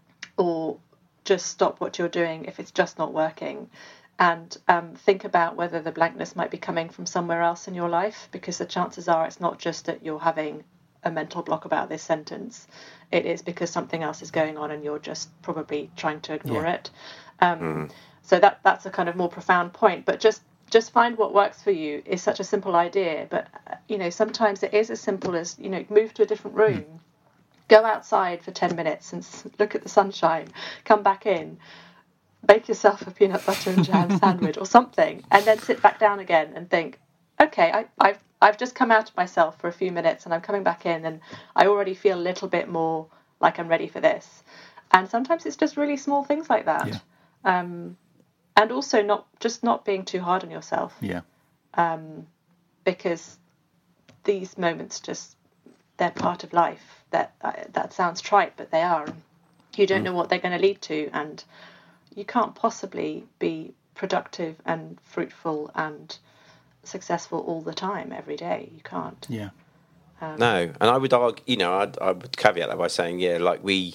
or just stop what you're doing if it's just not working. And um, think about whether the blankness might be coming from somewhere else in your life, because the chances are it's not just that you're having a mental block about this sentence. It is because something else is going on and you're just probably trying to ignore yeah. it. Um, mm. So that that's a kind of more profound point. But just just find what works for you is such a simple idea. But, uh, you know, sometimes it is as simple as, you know, move to a different room. Mm. Go outside for ten minutes and look at the sunshine. Come back in. Bake yourself a peanut butter and jam sandwich or something, and then sit back down again and think, okay, I, I've I've just come out of myself for a few minutes and I'm coming back in and I already feel a little bit more like I'm ready for this. And sometimes it's just really small things like that. Yeah. Um, and also not just not being too hard on yourself. Yeah. Um, because these moments just, they're part of life. That uh, that sounds trite, but they are. You don't mm. know what they're going to lead to, and you can't possibly be productive and fruitful and successful all the time, every day. You can't. Yeah. Um, no, and I would argue, you know, I'd, I would caveat that by saying, yeah, like we,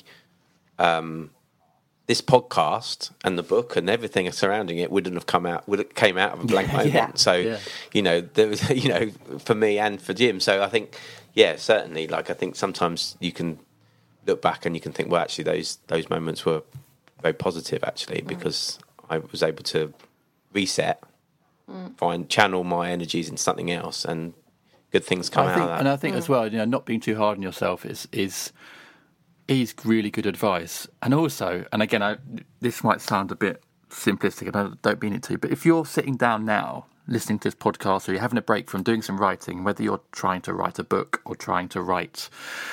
um, this podcast and the book and everything surrounding it wouldn't have come out, would it came out of a blank yeah, moment. Yeah. So, yeah. you know, there was, you know, for me and for Jim. So I think, yeah, certainly, like I think sometimes you can look back and you can think, well, actually, those those moments were very positive, actually, because mm. I was able to reset, mm. find channel my energies into something else, and good things come I out think, of that. And I think mm. as well, you know, not being too hard on yourself is is is really good advice. And also, and again, I, this might sound a bit simplistic, and I don't mean it to, but if you're sitting down now listening to this podcast, or you're having a break from doing some writing, whether you're trying to write a book or trying to write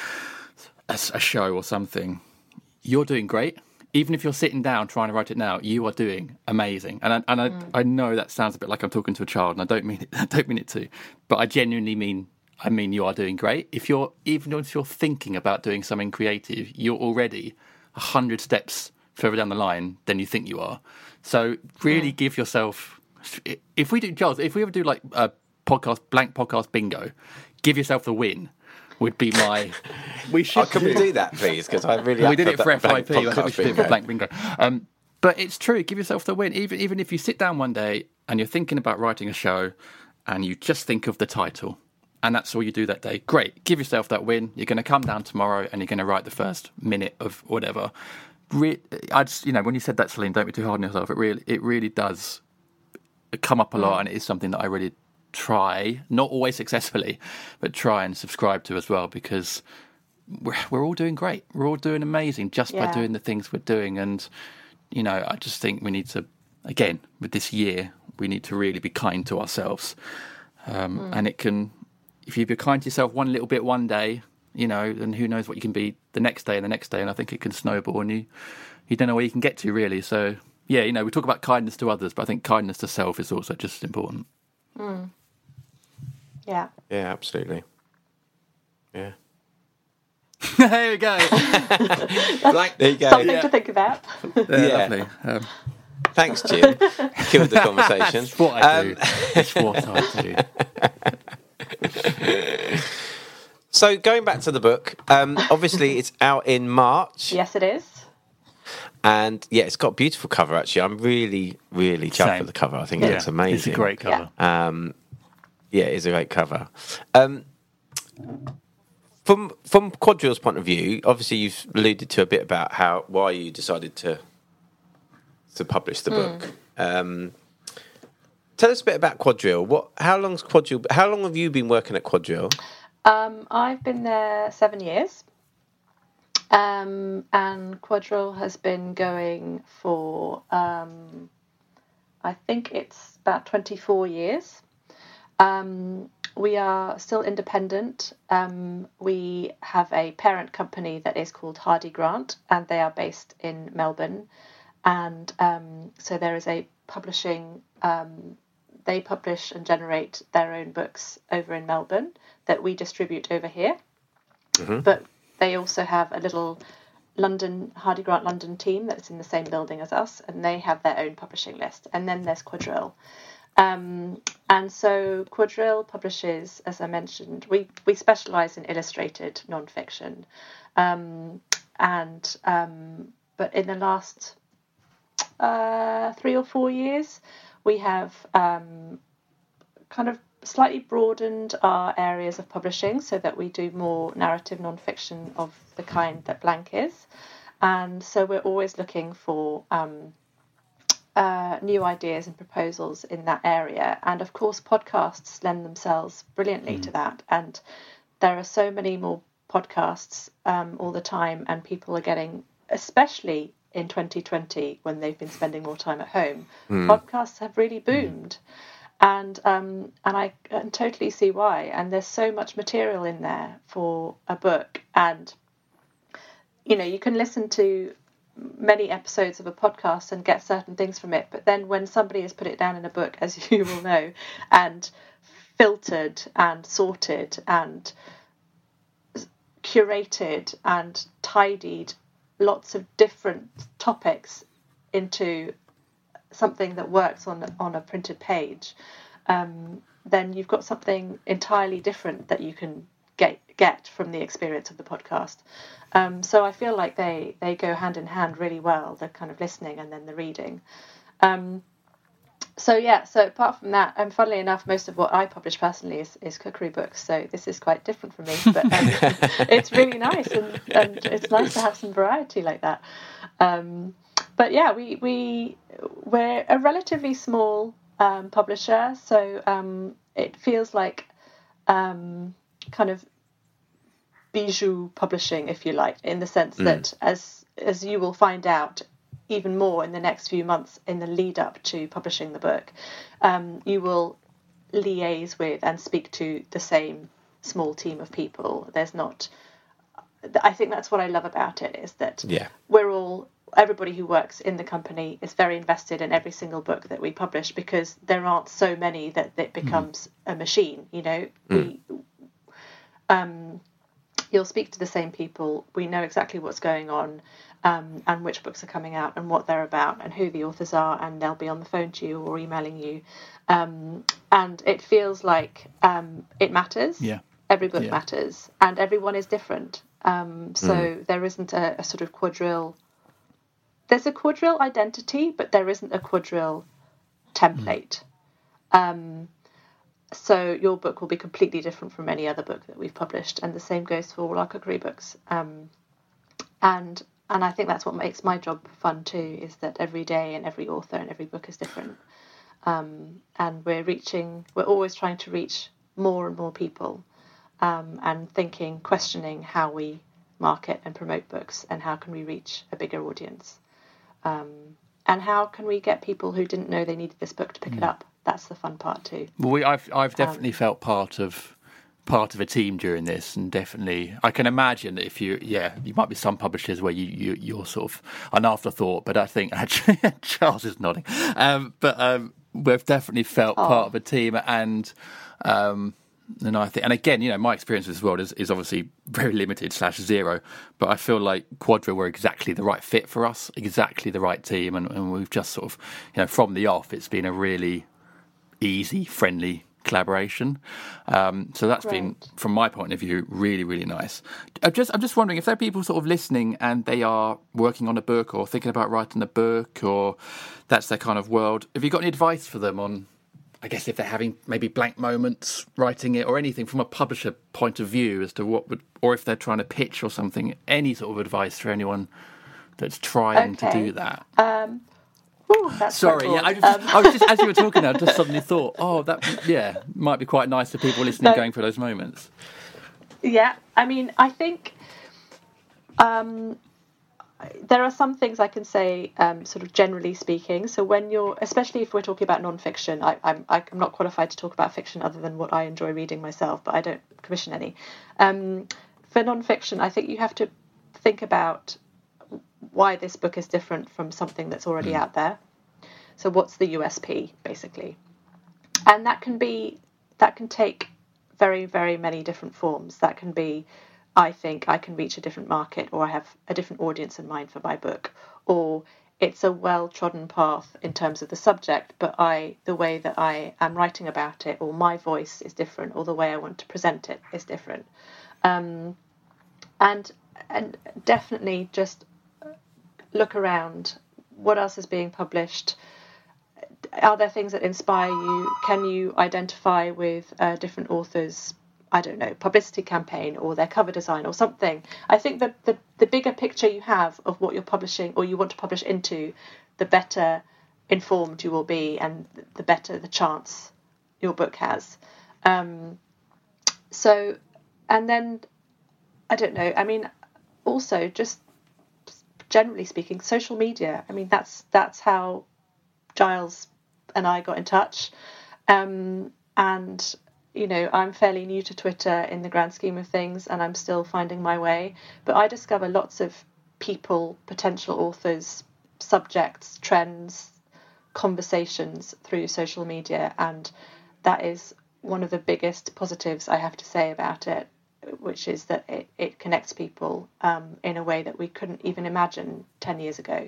a, a show or something, you're doing great. Even if you're sitting down trying to write it now, you are doing amazing. And I, and I, mm. I know that sounds a bit like I'm talking to a child, and I don't mean it. I don't mean it to, but I genuinely mean. I mean, you are doing great. If you're even if you're thinking about doing something creative, you're already a hundred steps further down the line than you think you are. So really, yeah. give yourself. If we do, Giles, if we ever do like a podcast, blank podcast bingo, give yourself the win. Would be my. We should. Oh, can we do that, please? Because I really. We did it for F Y P. I think we should do it for blank bingo. Um, but it's true. Give yourself the win. Even even if you sit down one day and you're thinking about writing a show, and you just think of the title, and that's all you do that day. Great. Give yourself that win. You're going to come down tomorrow, and you're going to write the first minute of whatever. Re- I just, you know, when you said that, Celine, don't be too hard on yourself. It really, it really does come up a lot, and it is something that I really. Try, not always successfully, but try and subscribe to as well, because we're we're all doing great. We're all doing amazing just yeah. by doing the things we're doing. And, you know, I just think we need to again, with this year, we need to really be kind to ourselves. Um, mm. And it can, if you be kind to yourself one little bit one day, you know, then who knows what you can be the next day and the next day. And I think it can snowball, and you, you don't know where you can get to, really. So, yeah, you know, we talk about kindness to others, but I think kindness to self is also just as important. Mm. Yeah. Yeah, absolutely. Yeah. There we go. Like, there you go. Something yeah. to think about. Yeah, Yeah. lovely. Um, Thanks, Jim. Killed the conversation. That's what I do. Um, That's what I do. So going back to the book, um, obviously it's out in March. Yes, it is. And yeah, it's got a beautiful cover, actually. I'm really, really chuffed Same. with the cover. I think Yeah, it looks amazing. It's a great cover. Um, yeah, it is a great cover. Um, from from Quadrill's point of view, obviously you've alluded to a bit about how why you decided to to publish the book. Mm. Um, tell us a bit about Quadrill. What? How long's Quadrill? How long have you been working at Quadrill? Um, I've been there seven years. Um, and Quadrill has been going for, um, I think it's about twenty-four years. Um, we are still independent. Um, we have a parent company that is called Hardy Grant, and they are based in Melbourne. And um, so there is a publishing, um, they publish and generate their own books over in Melbourne that we distribute over here. Mm-hmm. But they also have a little London, Hardy Grant London team that's in the same building as us, and they have their own publishing list. And then there's Quadrill. Um, and so Quadrill publishes, as I mentioned, we, we specialise in illustrated non-fiction. Um, and um, but in the last uh, three or four years, we have um, kind of slightly broadened our areas of publishing so that we do more narrative non-fiction of the kind that Blank is. And so we're always looking for um, uh, new ideas and proposals in that area. And of course, podcasts lend themselves brilliantly mm. to that. And there are so many more podcasts um, all the time, and people are getting, especially in twenty twenty, when they've been spending more time at home, mm. podcasts have really boomed. Mm. And um, and I can totally see why. And there's so much material in there for a book. And, you know, you can listen to many episodes of a podcast and get certain things from it. But then when somebody has put it down in a book, as you will know, and filtered and sorted and curated and tidied lots of different topics into something that works on on a printed page, um, then you've got something entirely different that you can get get from the experience of the podcast. Um, so I feel like they they go hand in hand really well, the kind of listening and then the reading. Um, so yeah, so apart from that, and um, funnily enough, most of what I publish personally is, is cookery books, so this is quite different from me, but um, it's really nice, and, and it's nice to have some variety like that. Um, But yeah, we, we, we're a relatively small um, publisher, so um, it feels like um, kind of bijou publishing, if you like, in the sense mm. that as as you will find out even more in the next few months in the lead up to publishing the book, um, you will liaise with and speak to the same small team of people. There's not... I think that's what I love about it, is that yeah. we're all... everybody who works in the company is very invested in every single book that we publish, because there aren't so many that it becomes mm. a machine, you know. Mm. We, um, you'll speak to the same people. We know exactly what's going on, um, and which books are coming out and what they're about and who the authors are, and they'll be on the phone to you or emailing you. Um, and it feels like um, it matters. Yeah. Every book yeah. matters, and everyone is different. Um, so mm. there isn't a, a sort of Quadrill... There's a Quadrill identity, but there isn't a Quadrill template. Mm. Um, so your book will be completely different from any other book that we've published, and the same goes for all our cookery books. Um, and and I think that's what makes my job fun too, is that every day and every author and every book is different. Um, and we're reaching, we're always trying to reach more and more people, um, and thinking, questioning how we market and promote books and how can we reach a bigger audience. Um, and how can we get people who didn't know they needed this book to pick mm. it up? That's the fun part too. Well, we, I've I've definitely um, felt part of part of a team during this, and definitely I can imagine that if you yeah you might be some publishers where you, you you're sort of an afterthought, but I think actually Charles is nodding, um, but um, we've definitely felt oh. part of a team, and um, and I think and again you know my experience with this world is, is obviously very limited slash zero, but I feel like Quadra were exactly the right fit for us, exactly the right team, and, and we've just sort of you know from the off it's been a really easy, friendly collaboration. Um, so that's right. been, from my point of view, really, really nice. I'm just, I'm just wondering if there are people sort of listening and they are working on a book or thinking about writing a book, or that's their kind of world. Have you got any advice for them on, I guess, if they're having maybe blank moments writing it, or anything from a publisher point of view as to what would, or if they're trying to pitch or something, any sort of advice for anyone that's trying okay. to do that? Um... Ooh, that's Sorry, yeah, I, just, um, I was just as you were talking, I just suddenly thought, oh, that yeah might be quite nice for people listening, no, going through those moments. Yeah, I mean, I think um, there are some things I can say, um, sort of generally speaking. So when you're, especially if we're talking about non-fiction, I, I'm I'm not qualified to talk about fiction other than what I enjoy reading myself, but I don't commission any. Um, for non-fiction, I think you have to think about why this book is different from something that's already mm. out there. So what's the U S P, basically? And that can be, that can take very, very many different forms. That can be, I think I can reach a different market, or I have a different audience in mind for my book, or it's a well-trodden path in terms of the subject, but I, the way that I am writing about it, or my voice is different, or the way I want to present it is different. Um, and and definitely just look around. What else is being published? Are there things that inspire you? Can you identify with uh, different authors? I don't know, publicity campaign or their cover design or something. I think that the, the bigger picture you have of what you're publishing or you want to publish into, the better informed you will be, and the better the chance your book has. Um, so, and then, I don't know, I mean, also just generally speaking, social media. I mean, that's that's how Giles and I got in touch. Um, and, you know, I'm fairly new to Twitter in the grand scheme of things, and I'm still finding my way. But I discover lots of people, potential authors, subjects, trends, conversations through social media. And that is one of the biggest positives I have to say about it, which is that it, it connects people um, in a way that we couldn't even imagine ten years ago.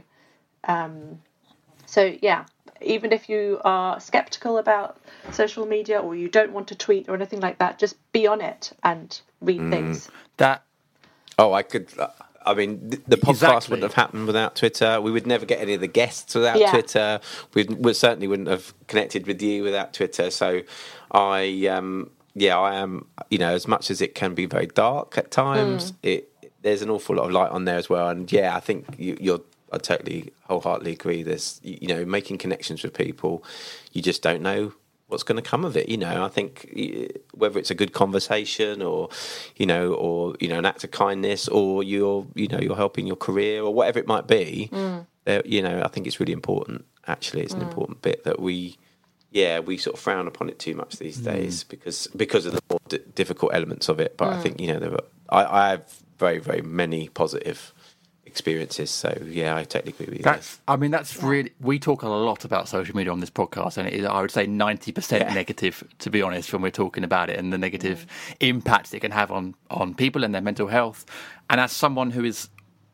Um, so, yeah, even if you are sceptical about social media or you don't want to tweet or anything like that, just be on it and read mm, things. That. Oh, I could... Uh, I mean, the, the podcast exactly. wouldn't have happened without Twitter. We would never get any of the guests without yeah. Twitter. We, we certainly wouldn't have connected with you without Twitter. So I... Um, Yeah, I am, you know, as much as it can be very dark at times, mm. it there's an awful lot of light on there as well. And yeah, I think you, you're, I totally wholeheartedly agree. There's, you know, making connections with people, you just don't know what's going to come of it. You know, I think whether it's a good conversation or, you know, or, you know, an act of kindness, or you're, you know, you're helping your career or whatever it might be, mm. you know, I think it's really important. Actually, it's an mm. important bit that we, yeah, we sort of frown upon it too much these days mm. because because of the more d- difficult elements of it. But mm. I think, you know, there were, I, I have very, very many positive experiences. So, yeah, I totally agree with you. That's, I mean, that's yeah. really... We talk a lot about social media on this podcast, and it is, I would say, ninety percent yeah. negative, to be honest, when we're talking about it and the negative mm. impacts it can have on, on people and their mental health. And as someone who is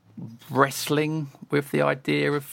wrestling with the idea of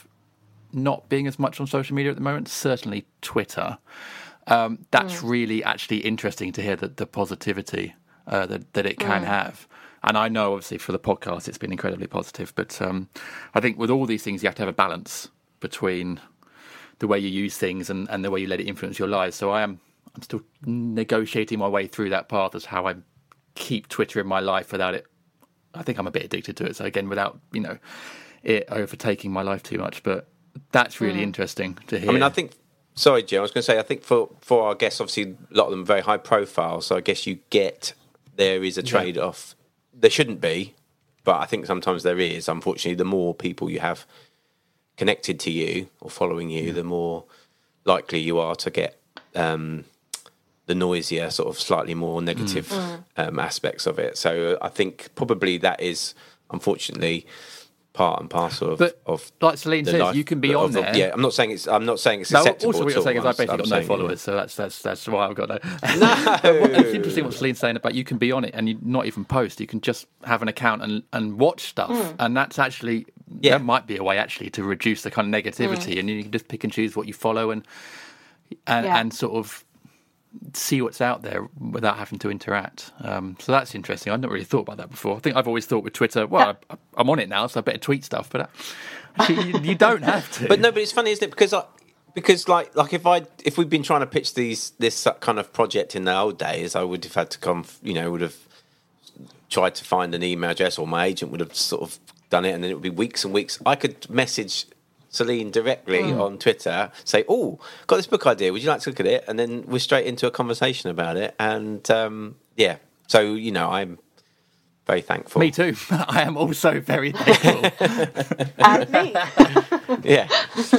not being as much on social media at the moment, certainly Twitter, um, that's mm. really actually interesting to hear the, the positivity uh, that, that it can mm. have. And I know, obviously, for the podcast, it's been incredibly positive. But um, I think with all these things, you have to have a balance between the way you use things and, and the way you let it influence your lives. So I am I'm still negotiating my way through that path as how I keep Twitter in my life without it. I think I'm a bit addicted to it. So again, without, you know, it overtaking my life too much. But that's really mm. interesting to hear. I mean, I think, sorry, Jim, I was going to say, I think for, for our guests, obviously, a lot of them are very high profile. So I guess you get, there is a trade off. Yeah. There shouldn't be, but I think sometimes there is. Unfortunately, the more people you have connected to you or following you, the more likely you are to get um, the noisier, sort of slightly more negative Mm. um, aspects of it. So I think probably that is, unfortunately, part and parcel of. But of like Celine the says, life you can be of- on of- there. Yeah, I'm not saying it's. I'm not saying it's No, acceptable. also what at you're all. saying is I'm- I've basically I'm got no saying, followers, so that's that's that's why I've got no. No. It's interesting what Celine's saying about you can be on it and you not even post. You can just have an account and, and watch stuff, Mm. and that's actually Yeah. that might be a way actually to reduce the kind of negativity, and you can just pick and choose what you follow and and, Yeah. and sort of see what's out there without having to interact. Um, so that's interesting. I've not really thought about that before. I think I've always thought with Twitter, well, I, I'm on it now, so I better tweet stuff. But actually, you, you don't have to. But no, but it's funny, isn't it? Because I, because like like if I if we'd been trying to pitch these this kind of project in the old days, I would have had to come, you know, would have tried to find an email address, or my agent would have sort of done it, and then it would be weeks and weeks. I could message Celine directly Mm. on Twitter, say, "Oh, got this book idea. Would you like to look at it?" And then we're straight into a conversation about it. And um, yeah, so you know, I'm very thankful. Me too. I am also very thankful. And me. Yeah.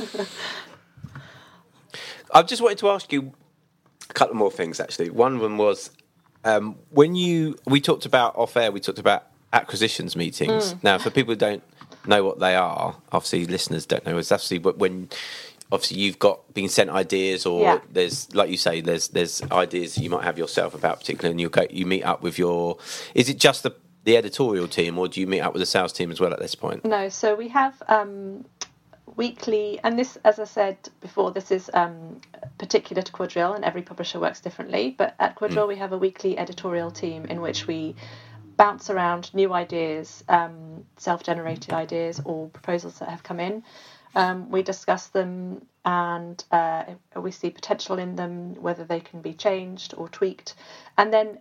I just wanted to ask you a couple more things, actually. One of them was um, when you we talked about off air. We talked about acquisitions meetings. Mm. Now, for people who don't know what they are, obviously listeners don't know. It's actually when obviously you've got been sent ideas, or Yeah. there's like you say, there's there's ideas that you might have yourself about particular, and you go you meet up with your. Is it just the the editorial team, or do you meet up with the sales team as well at this point? No, so we have um, weekly, and this, as I said before, this is um, particular to Quadrille, and every publisher works differently. But at Quadrille, Mm. we have a weekly editorial team in which we bounce around new ideas, um, self-generated ideas, or proposals that have come in. Um, we discuss them, and uh, we see potential in them, whether they can be changed or tweaked, and then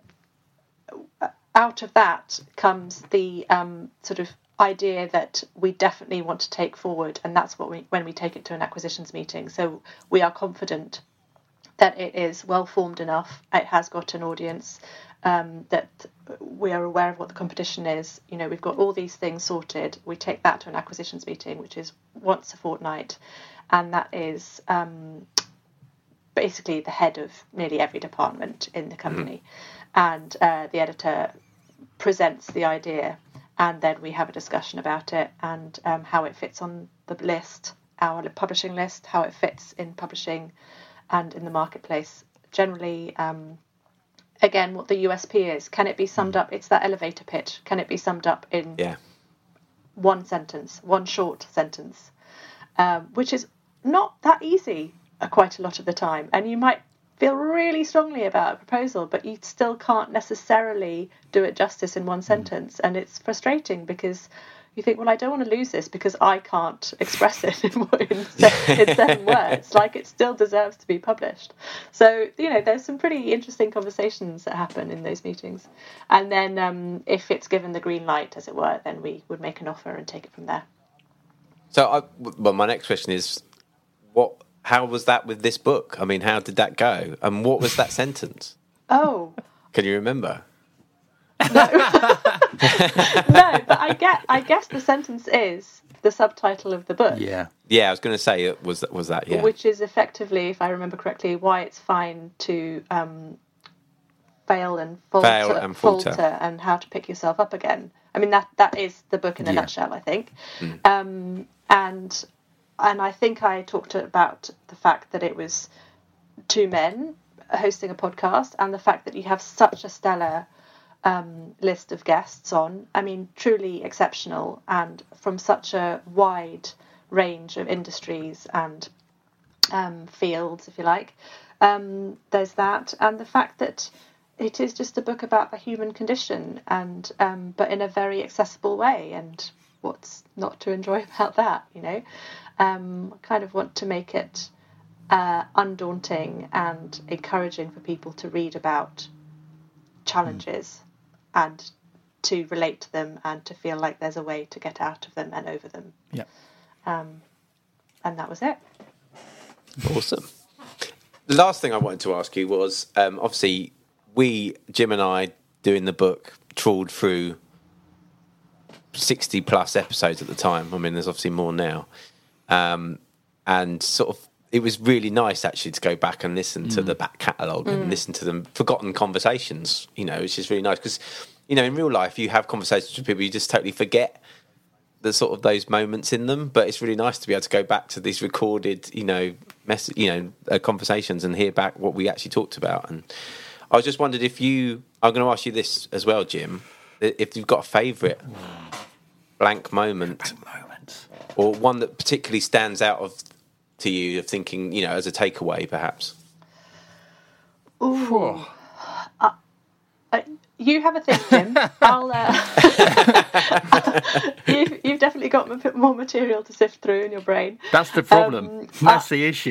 out of that comes the um, sort of idea that we definitely want to take forward, and that's what we when we take it to an acquisitions meeting. So we are confident that it is well formed enough, it has got an audience, um, that we are aware of what the competition is. You know, we've got all these things sorted. We take that to an acquisitions meeting, which is once a fortnight, and that is um, basically the head of nearly every department in the company, mm-hmm. and uh, the editor presents the idea, and then we have a discussion about it and um, how it fits on the list, our publishing list, how it fits in publishing and in the marketplace generally. Um, again, what the U S P is. Can it be summed up? It's that elevator pitch. Can it be summed up in yeah. one sentence, one short sentence, um, which is not that easy uh, quite a lot of the time. And you might feel really strongly about a proposal, but you still can't necessarily do it justice in one sentence. And it's frustrating because you think, well, I don't want to lose this because I can't express it in, in, in seven words. Like, it still deserves to be published. So, you know, there's some pretty interesting conversations that happen in those meetings. And then um, if it's given the green light, as it were, then we would make an offer and take it from there. So, I, well, my next question is, what? How was that with this book? I mean, how did that go? And what was that sentence? Oh. Can you remember? No. No, but I get. I guess the sentence is the subtitle of the book. Yeah. Yeah, I was going to say it was was that. Yeah. Which is effectively, if I remember correctly, why it's fine to um, fail and falter, Fail and falter. falter, and how to pick yourself up again. I mean, that that is the book in a Yeah. nutshell, I think. Mm. Um, and and I think I talked about the fact that it was two men hosting a podcast, and the fact that you have such a stellar um, list of guests on. I mean, truly exceptional, and from such a wide range of industries and um, fields, if you like. Um, there's that, and the fact that it is just a book about the human condition, and um, but in a very accessible way. And what's not to enjoy about that, you know? Um, I kind of want to make it uh, undaunting and encouraging for people to read about challenges mm. and to relate to them and to feel like there's a way to get out of them and over them. Yeah. Um, and that was it. Awesome. The last thing I wanted to ask you was, um, obviously, we, Jim and I, doing the book, trawled through sixty plus episodes at the time. I mean, there's obviously more now. um, and sort of it was really nice actually to go back and listen mm. to the back catalogue mm. and listen to them forgotten conversations. You know, which is really nice because you know in real life you have conversations with people you just totally forget the sort of those moments in them, but it's really nice to be able to go back to these recorded, you know, mess, you know, uh, conversations and hear back what we actually talked about. And I was just wondered if you, I'm going to ask you this as well, Jim, if you've got a favourite blank moment, blank moment, or one that particularly stands out of to you of thinking, you know, as a takeaway, perhaps. Ooh. uh, uh, You have a think, Jim. I'll. Uh, you've, you've definitely got a bit more material to sift through in your brain. That's the problem. Um, That's uh, the issue.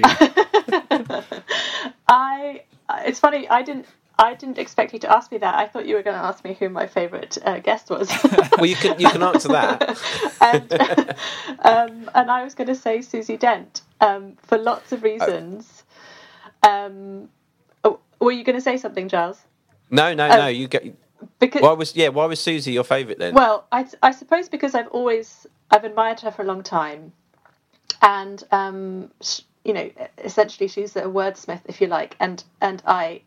I. It's funny. I didn't. I didn't expect you to ask me that. I thought you were going to ask me who my favourite uh, guest was. Well, you can you can answer that. and, um, and I was going to say Susie Dent um, for lots of reasons. Um, oh, were you going to say something, Giles? No, no, um, no. You get because why was yeah? Why was Susie your favourite then? Well, I, I suppose because I've always I've admired her for a long time, and um, she, you know, essentially she's a wordsmith, if you like, and and I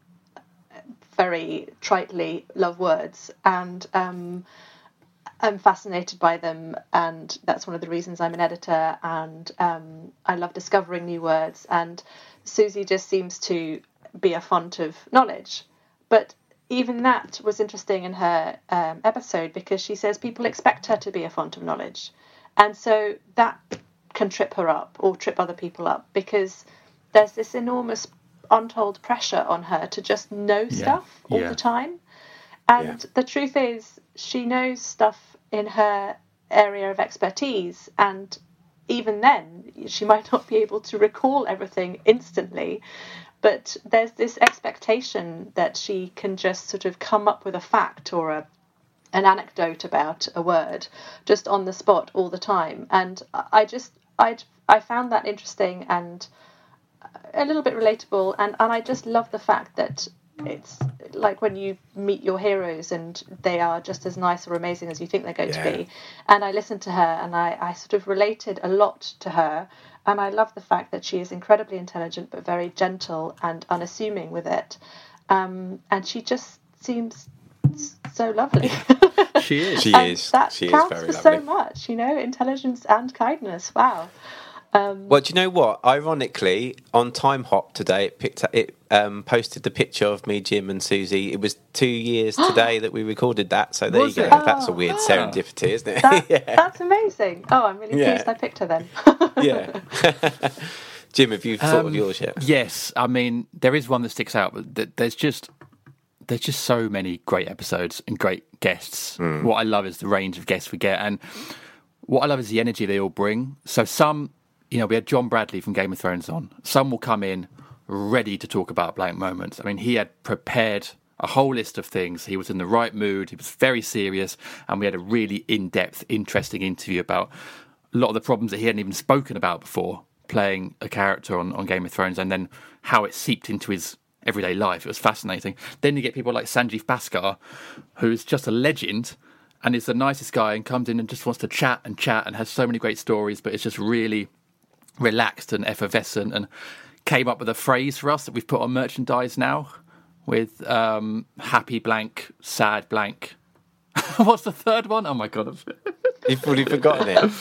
very tritely love words, and um, I'm fascinated by them, and that's one of the reasons I'm an editor, and um, I love discovering new words, and Susie just seems to be a font of knowledge, but. Even that was interesting in her um, episode because she says people expect her to be a font of knowledge. And so that can trip her up or trip other people up because there's this enormous untold pressure on her to just know yeah. stuff all yeah. the time. And yeah. the truth is she knows stuff in her area of expertise. And even then, she might not be able to recall everything instantly. But there's this expectation that she can just sort of come up with a fact or a an anecdote about a word just on the spot all the time. And I just I I found that interesting and a little bit relatable. And, and I just love the fact that it's like when you meet your heroes and they are just as nice or amazing as you think they're going yeah. to be. And I listened to her and I, I sort of related a lot to her. And I love the fact that she is incredibly intelligent, but very gentle and unassuming with it. Um, and she just seems so lovely. She is. She and is. That she counts is very for lovely. so much, you know, intelligence and kindness. Wow. Um, well, do you know what? Ironically, on Time Hop today, it picked up, it um, posted the picture of me, Jim, and Susie. It was two years today that we recorded that. So there was you go. it? That's a weird Oh. serendipity, isn't it? that, yeah. That's amazing. Oh, I'm really Yeah. pleased I picked her then. Yeah. Jim, have you thought Um, of yours yet? Yes, I mean there is one that sticks out, but th- there's just there's just so many great episodes and great guests. Mm. What I love is the range of guests we get, and what I love is the energy they all bring. So some, you know, we had John Bradley from Game of Thrones on. Some will come in ready to talk about blank moments. I mean, he had prepared a whole list of things. He was in the right mood. He was very serious, and we had a really in-depth, interesting interview about a lot of the problems that he hadn't even spoken about before, playing a character on, on Game of Thrones, and then how it seeped into his everyday life. It was fascinating. Then you get people like Sanjeev Bhaskar, who's just a legend and is the nicest guy and comes in and just wants to chat and chat and has so many great stories, but it's just really relaxed and effervescent, and came up with a phrase for us that we've put on merchandise now with um, happy blank, sad blank. What's the third one? Oh my God. You've already forgotten it.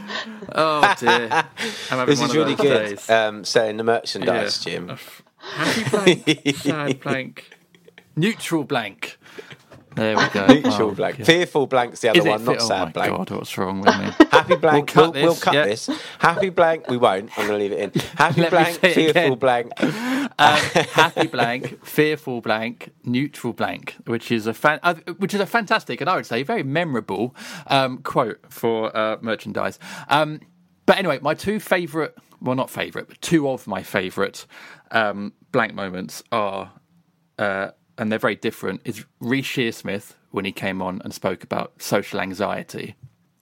Oh dear. I'm having This one is of really those good. days. Um, selling the merchandise, Yeah. Jim. Happy blank, sad blank, neutral blank. There we go. Neutral Oh, blank. God. Fearful blank's the other Is it one, fit- not oh sad my blank. God, what's wrong with me? Happy blank. We'll We'll, cut we'll this, cut yeah. this. Happy blank. We won't. I'm going to leave it in. Happy Let me blank. say it Fearful again. blank. Um, happy blank, fearful blank, neutral blank, which is a fan, uh, which is a fantastic and I would say very memorable um, quote for uh, merchandise. Um, but anyway, my two favourite, well, not favourite, but two of my favourite um, blank moments are, uh, and they're very different, is Reece Shearsmith when he came on and spoke about social anxiety,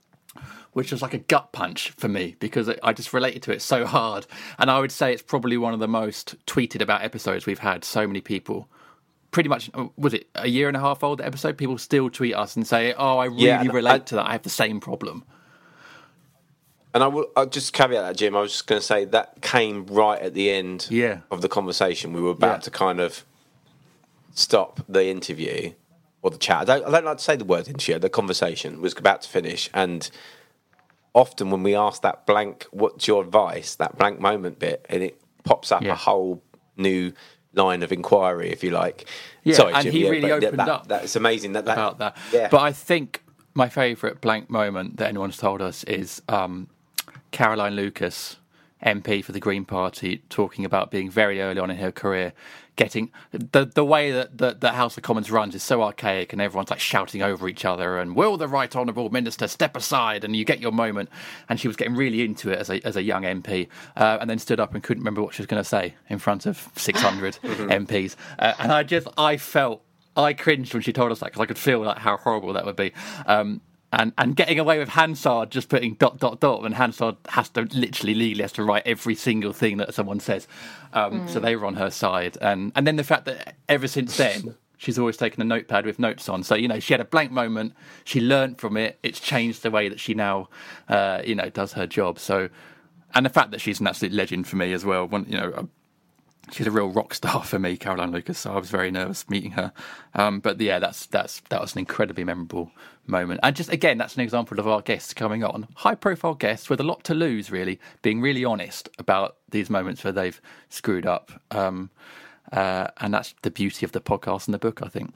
which was like a gut punch for me because I just related to it so hard. And I would say it's probably one of the most tweeted about episodes we've had. So many people, pretty much, was it a year and a half old episode? People still tweet us and say, oh, I really Yeah, relate I- to that. I have the same problem. And I will I'll just caveat that, Jim. I was just going to say that came right at the end yeah. of the conversation. We were about yeah. to kind of stop the interview or the chat. I don't, I don't like to say the word interview. The conversation was about to finish, and often when we ask that blank, "What's your advice?" that blank moment bit, and it pops up yeah. a whole new line of inquiry, if you like. Yeah, Sorry, and Jim, he yeah, really opened that, up. That's amazing. That, that about that. Yeah. But I think my favourite blank moment that anyone's told us is um, Caroline Lucas, M P for the Green Party, talking about being very early on in her career, getting the the way that the, the House of Commons runs is so archaic, and everyone's like shouting over each other, and will the right honourable minister step aside, and you get your moment. And she was getting really into it as a as a young M P, uh, and then stood up and couldn't remember what she was going to say in front of six hundred M Ps. Uh, and I just I felt I cringed when she told us that, because I could feel like how horrible that would be. Um, And and getting away with Hansard just putting dot dot dot, and Hansard has to literally legally has to write every single thing that someone says. Um, mm. So they were on her side, and and then the fact that ever since then she's always taken a notepad with notes on. So you know she had a blank moment, she learned from it. It's changed the way that she now uh, you know does her job. So and the fact that she's an absolute legend for me as well. When, you know. She's a real rock star for me, Caroline Lucas. So I was very nervous meeting her, um, but yeah, that's that's that was an incredibly memorable moment. And just again, that's an example of our guests coming on, high-profile guests with a lot to lose, really, being really honest about these moments where they've screwed up, um, uh, and that's the beauty of the podcast and the book, I think.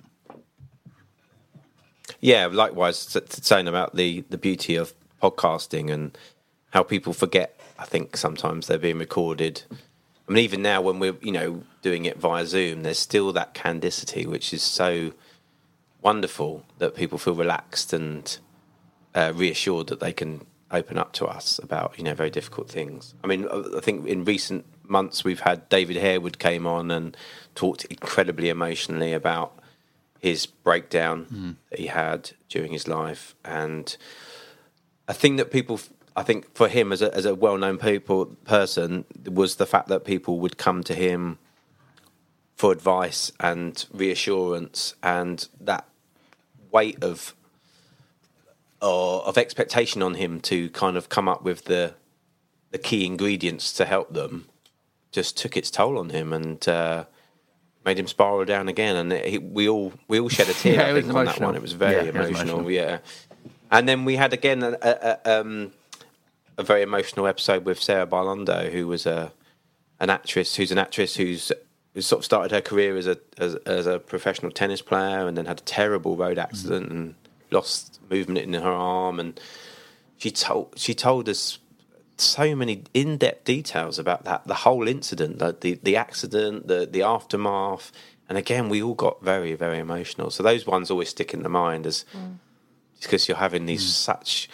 Yeah, likewise, saying about the the beauty of podcasting and how people forget. I think sometimes they're being recorded. I mean, even now when we're, you know, doing it via Zoom, there's still that candidity, which is so wonderful that people feel relaxed and uh, reassured that they can open up to us about, you know, very difficult things. I mean, I think in recent months we've had David Harewood came on and talked incredibly emotionally about his breakdown mm. that he had during his life. And a thing that people... I think for him, as a as a well-known people person, was the fact that people would come to him for advice and reassurance, and that weight of or of expectation on him to kind of come up with the the key ingredients to help them just took its toll on him and uh, made him spiral down again. And it, we all we all shed a tear yeah, I think, on that one. It was very yeah, emotional, was emotional, yeah. And then we had again a. a, a um, a very emotional episode with Sarah Barlondo, who was a an actress, who's an actress who's who sort of started her career as a as, as a professional tennis player, and then had a terrible road accident mm-hmm. and lost movement in her arm. And she told she told us so many in depth details about that, the whole incident, the the, the accident, the the aftermath. And again, we all got very very emotional. So those ones always stick in the mind as mm. because you're having these mm. such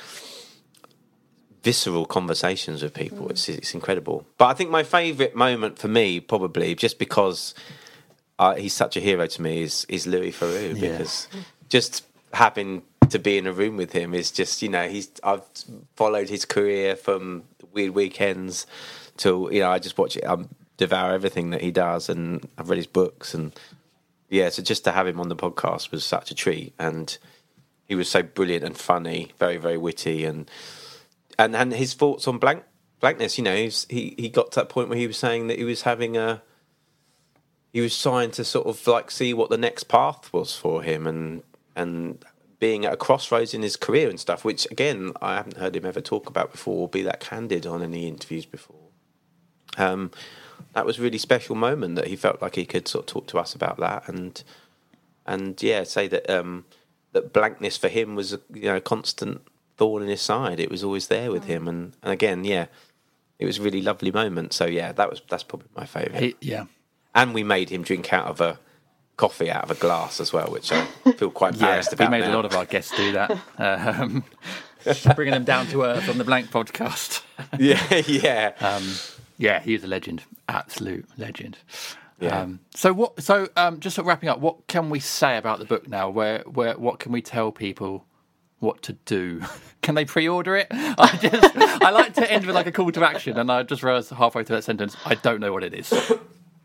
visceral conversations with people. Mm. It's it's incredible. But I think my favourite moment for me, probably just because uh, he's such a hero to me, is is Louis Theroux. Yeah. Because just having to be in a room with him is just, you know, he's I've followed his career from Weird Weekends to, you know, I just watch it, I devour everything that he does, and I've read his books, and yeah, so just to have him on the podcast was such a treat. And he was so brilliant and funny, very very witty, and. And and his thoughts on blank blankness, you know, he, was, he he got to that point where he was saying that he was having a, he was trying to sort of like see what the next path was for him, and and being at a crossroads in his career and stuff, which again I haven't heard him ever talk about before, or be that candid on any interviews before. Um, that was a really special moment that he felt like he could sort of talk to us about that, and and yeah, say that um, that blankness for him was a, you know, constant thorn in his side. It was always there with him, and, and again, yeah, it was a really lovely moment. So yeah, that was that's probably my favourite. Yeah, and we made him drink out of a coffee out of a glass as well, which I feel quite embarrassed yeah, about. We made now. a lot of our guests do that, um, bringing them down to earth on the Blank podcast. yeah, yeah, um, yeah. He's a legend, absolute legend. Yeah. Um, so what? So um, just sort of wrapping up, what can we say about the book now? Where, where, what can we tell people? What to do? Can they pre-order it? I just I like to end with like a call to action, and I just realised halfway through that sentence I don't know what it is.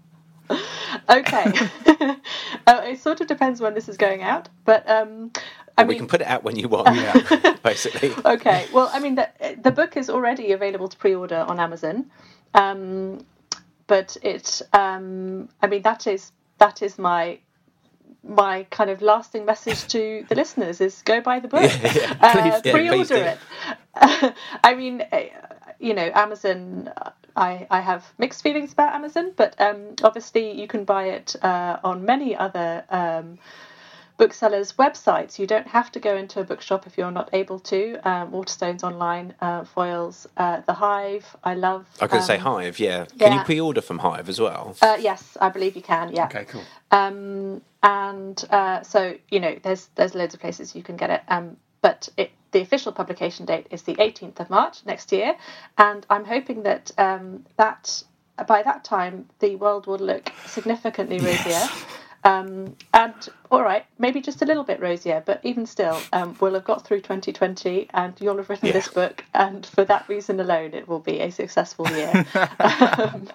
Okay, uh, it sort of depends when this is going out, but um, I we mean, can put it out when you want, yeah. basically. Okay. Well, I mean, the the book is already available to pre-order on Amazon, um, but it. Um, I mean, that is that is my my kind of lasting message to the listeners is go buy the book, yeah, yeah. Uh, Please, pre-order yeah, it. I mean, you know, Amazon. I, I have mixed feelings about Amazon, but um, obviously you can buy it uh, on many other um, booksellers' websites. You don't have to go into a bookshop if you're not able to. Um, Waterstones Online, uh, Foyles, uh, The Hive. I love. I could um, say Hive, yeah. Can yeah. you pre-order from Hive as well? Uh, yes, I believe you can. Yeah. Okay, cool. Um, and uh, so you know, there's there's loads of places you can get it. Um, but it, the official publication date is the eighteenth of March next year, and I'm hoping that um, that by that time the world will look significantly rosier. Yes. Um, and all right, maybe just a little bit rosier, but even still, um, we'll have got through twenty twenty, and you'll have written yeah. this book, and for that reason alone, it will be a successful year. um,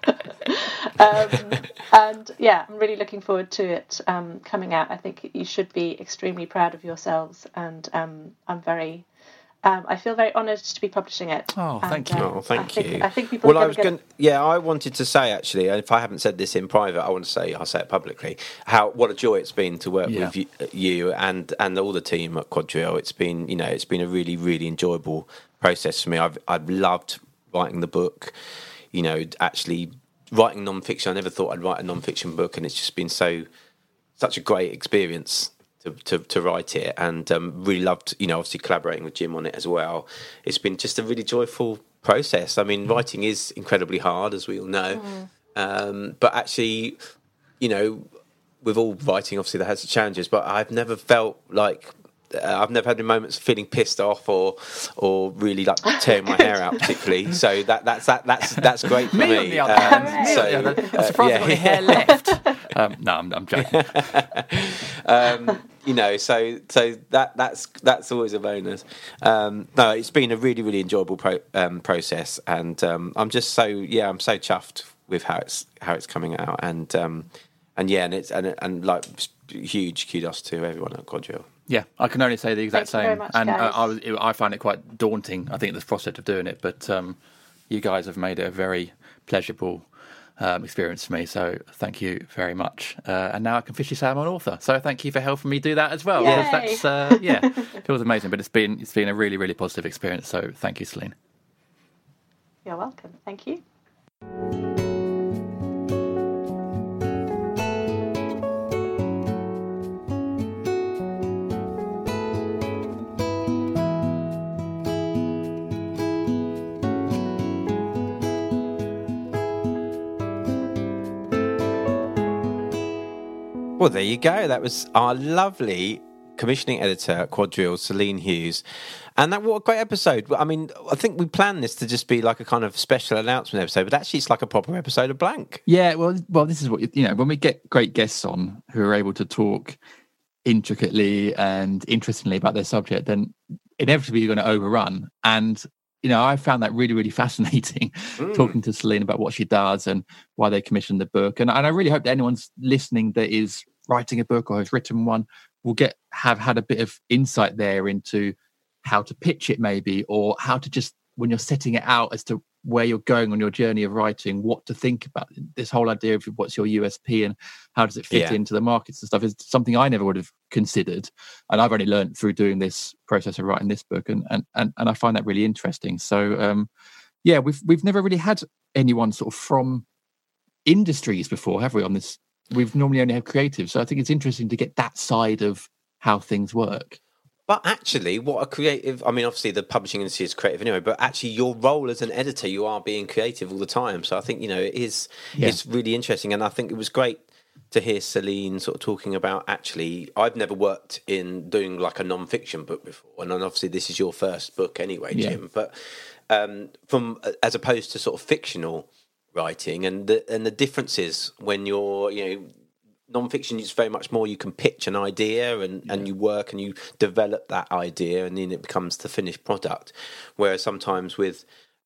um, and yeah, I'm really looking forward to it um, coming out. I think you should be extremely proud of yourselves, and um, I'm very. Um, I feel very honoured to be publishing it. Oh, thank and, you. Um, oh, thank I you. Think, I think people. Well, I was get... going. Yeah, I wanted to say actually, if I haven't said this in private, I want to say I'll say it publicly. How what a joy it's been to work yeah. with you, you and and all the team at Quadrille. It's been you know it's been a really really enjoyable process for me. I've I've loved writing the book. You know, actually writing non-fiction. I never thought I'd write a non-fiction book, and it's just been so such a great experience. To, to, to write it, and um, really loved, you know, obviously collaborating with Jim on it as well. It's been just a really joyful process. I mean, writing is incredibly hard, as we all know, mm. um, but actually, you know, with all writing, obviously there has its challenges. But I've never felt like uh, I've never had any moments of feeling pissed off or or really like tearing my hair out, particularly. So that that's that that's that's great for me. me. On the other um, hand, so yeah, I'm surprised uh, yeah. I've got any hair left. um, no, I'm, I'm joking. um, You know, so so that that's that's always a bonus. Um, no, it's been a really really enjoyable pro, um, process, and um, I'm just so yeah, I'm so chuffed with how it's how it's coming out, and um, and yeah, and it's and and like huge kudos to everyone at Quadrille. Yeah, I can only say the exact Thank same, much, and uh, I was it, I find it quite daunting. I think the prospect of doing it, but um, you guys have made it a very pleasurable. Um, experience for me, so thank you very much. Uh, and now I can officially say I'm an author. So thank you for helping me do that as well. Yay. That's uh, yeah, it was amazing. But it's been it's been a really really positive experience. So thank you, Celine. You're welcome. Thank you. Well, there you go. That was our lovely commissioning editor at Quadrille, Celine Hughes. And that what a great episode. I mean, I think we planned this to just be like a kind of special announcement episode, but actually it's like a proper episode of Blank. Yeah, well, well, this is what, you know, when we get great guests on who are able to talk intricately and interestingly about their subject, then inevitably you're going to overrun. And, you know, I found that really, really fascinating, mm. talking to Celine about what she does and why they commissioned the book. And, and I really hope that anyone's listening that is writing a book or has written one will get have had a bit of insight there into how to pitch it maybe, or how to just, when you're setting it out as to where you're going on your journey of writing, what to think about. This whole idea of what's your U S P and how does it fit yeah. into the markets and stuff is something I never would have considered. And I've only learned through doing this process of writing this book. And and and, and I find that really interesting. So um, yeah, we've we've never really had anyone sort of from industries before, have we, on this? We've normally only had creatives. So I think it's interesting to get that side of how things work. But actually, what a creative... I mean, obviously, the publishing industry is creative anyway, but actually, your role as an editor, you are being creative all the time. So I think, you know, it is yeah. it's really interesting. And I think it was great to hear Celine sort of talking about, actually, I've never worked in doing like a non-fiction book before. And then obviously, this is your first book anyway, Jim. Yeah. But um, from as opposed to sort of fictional writing and the, and the differences when you're, you know... Non-fiction is very much more you can pitch an idea and, yeah. and you work and you develop that idea and then it becomes the finished product. Whereas sometimes with,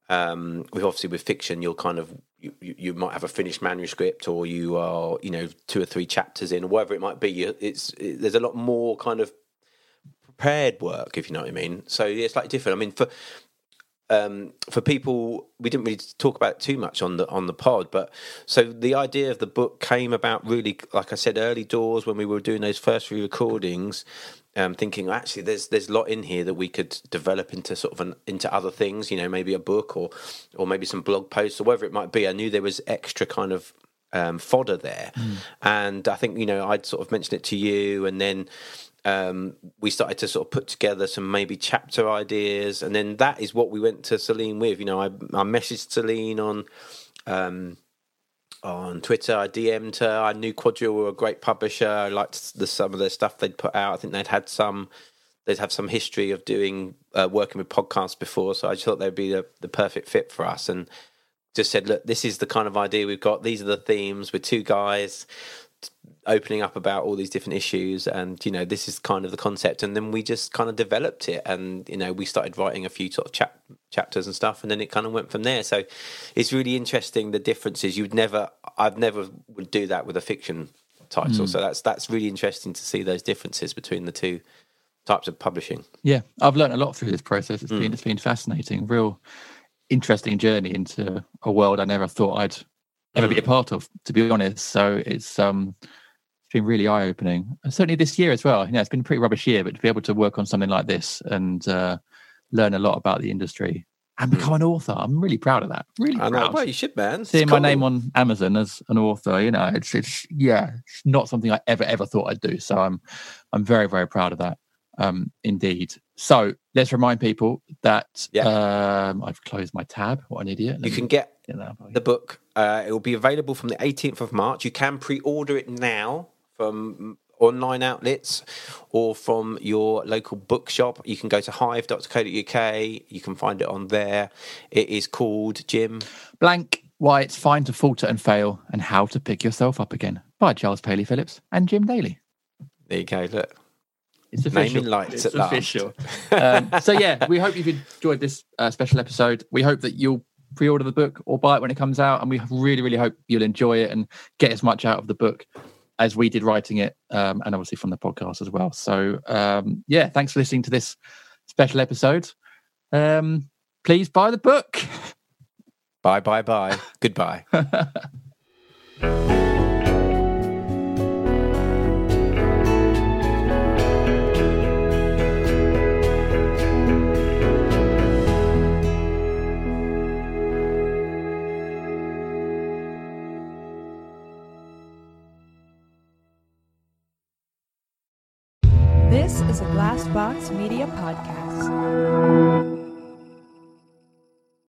um, with obviously with fiction, you'll kind of you, you might have a finished manuscript or you are you know two or three chapters in or whatever it might be. You, it's it, there's a lot more kind of prepared work, if you know what I mean. So yeah, it's like different. I mean, for um, for people, we didn't really talk about it too much on the on the pod, but so the idea of the book came about really, like I said, early doors when we were doing those first few recordings. Um, thinking actually, there's there's a lot in here that we could develop into sort of an into other things. You know, maybe a book or or maybe some blog posts or whatever it might be. I knew there was extra kind of um, fodder there, mm. and I think you know I'd sort of mentioned it to you, and then um, we started to sort of put together some maybe chapter ideas, and then that is what we went to Celine with. You know, I I messaged Celine on. Um, On Twitter, I D M'd her. I knew Quadrille were a great publisher. I liked the, some of the stuff they'd put out. I think they'd had some, they'd have some history of doing uh, working with podcasts before. So I just thought they'd be the, the perfect fit for us, and just said, look, this is the kind of idea we've got. These are the themes. We're two guys opening up about all these different issues, and you know, this is kind of the concept. And then we just kind of developed it, and you know, we started writing a few sort of chap- chapters and stuff, and then it kind of went from there. So it's really interesting the differences. You'd never, I've never would do that with a fiction title. Mm. So that's that's really interesting to see those differences between the two types of publishing. Yeah, I've learned a lot through this process. It's mm. been it's been fascinating, real interesting journey into a world I never thought I'd ever mm. be a part of, to be honest. So it's um. been really eye-opening, and certainly this year as well. You know, it's been a pretty rubbish year, but to be able to work on something like this and uh, learn a lot about the industry and become mm. an author, I'm really proud of that. Really I proud. know. Well, you should, man. It's Seeing cool. my name on Amazon as an author, you know, it's it's yeah, it's not something I ever ever thought I'd do. So I'm I'm very very proud of that. Um, indeed. So let's remind people that yeah. um, I've closed my tab. What an idiot! Let you can get, get the book. Uh, it will be available from the eighteenth of March. You can pre-order it now from online outlets or from your local bookshop. You can go to hive dot co dot uk. You can find it on there. It is called, Jim? Blank, Why It's Fine to Falter and Fail and How to Pick Yourself Up Again by Charles Paley Phillips and Jim Daly. There you go, look. It's official. Naming lights it's at official. um, so yeah, we hope you've enjoyed this uh, special episode. We hope that you'll pre-order the book or buy it when it comes out, and we really, really hope you'll enjoy it and get as much out of the book as we did writing it, um, and obviously from the podcast as well. So, um, yeah, thanks for listening to this special episode. Um, please buy the book. Bye, bye, bye. Goodbye. This is a Glassbox Media podcast.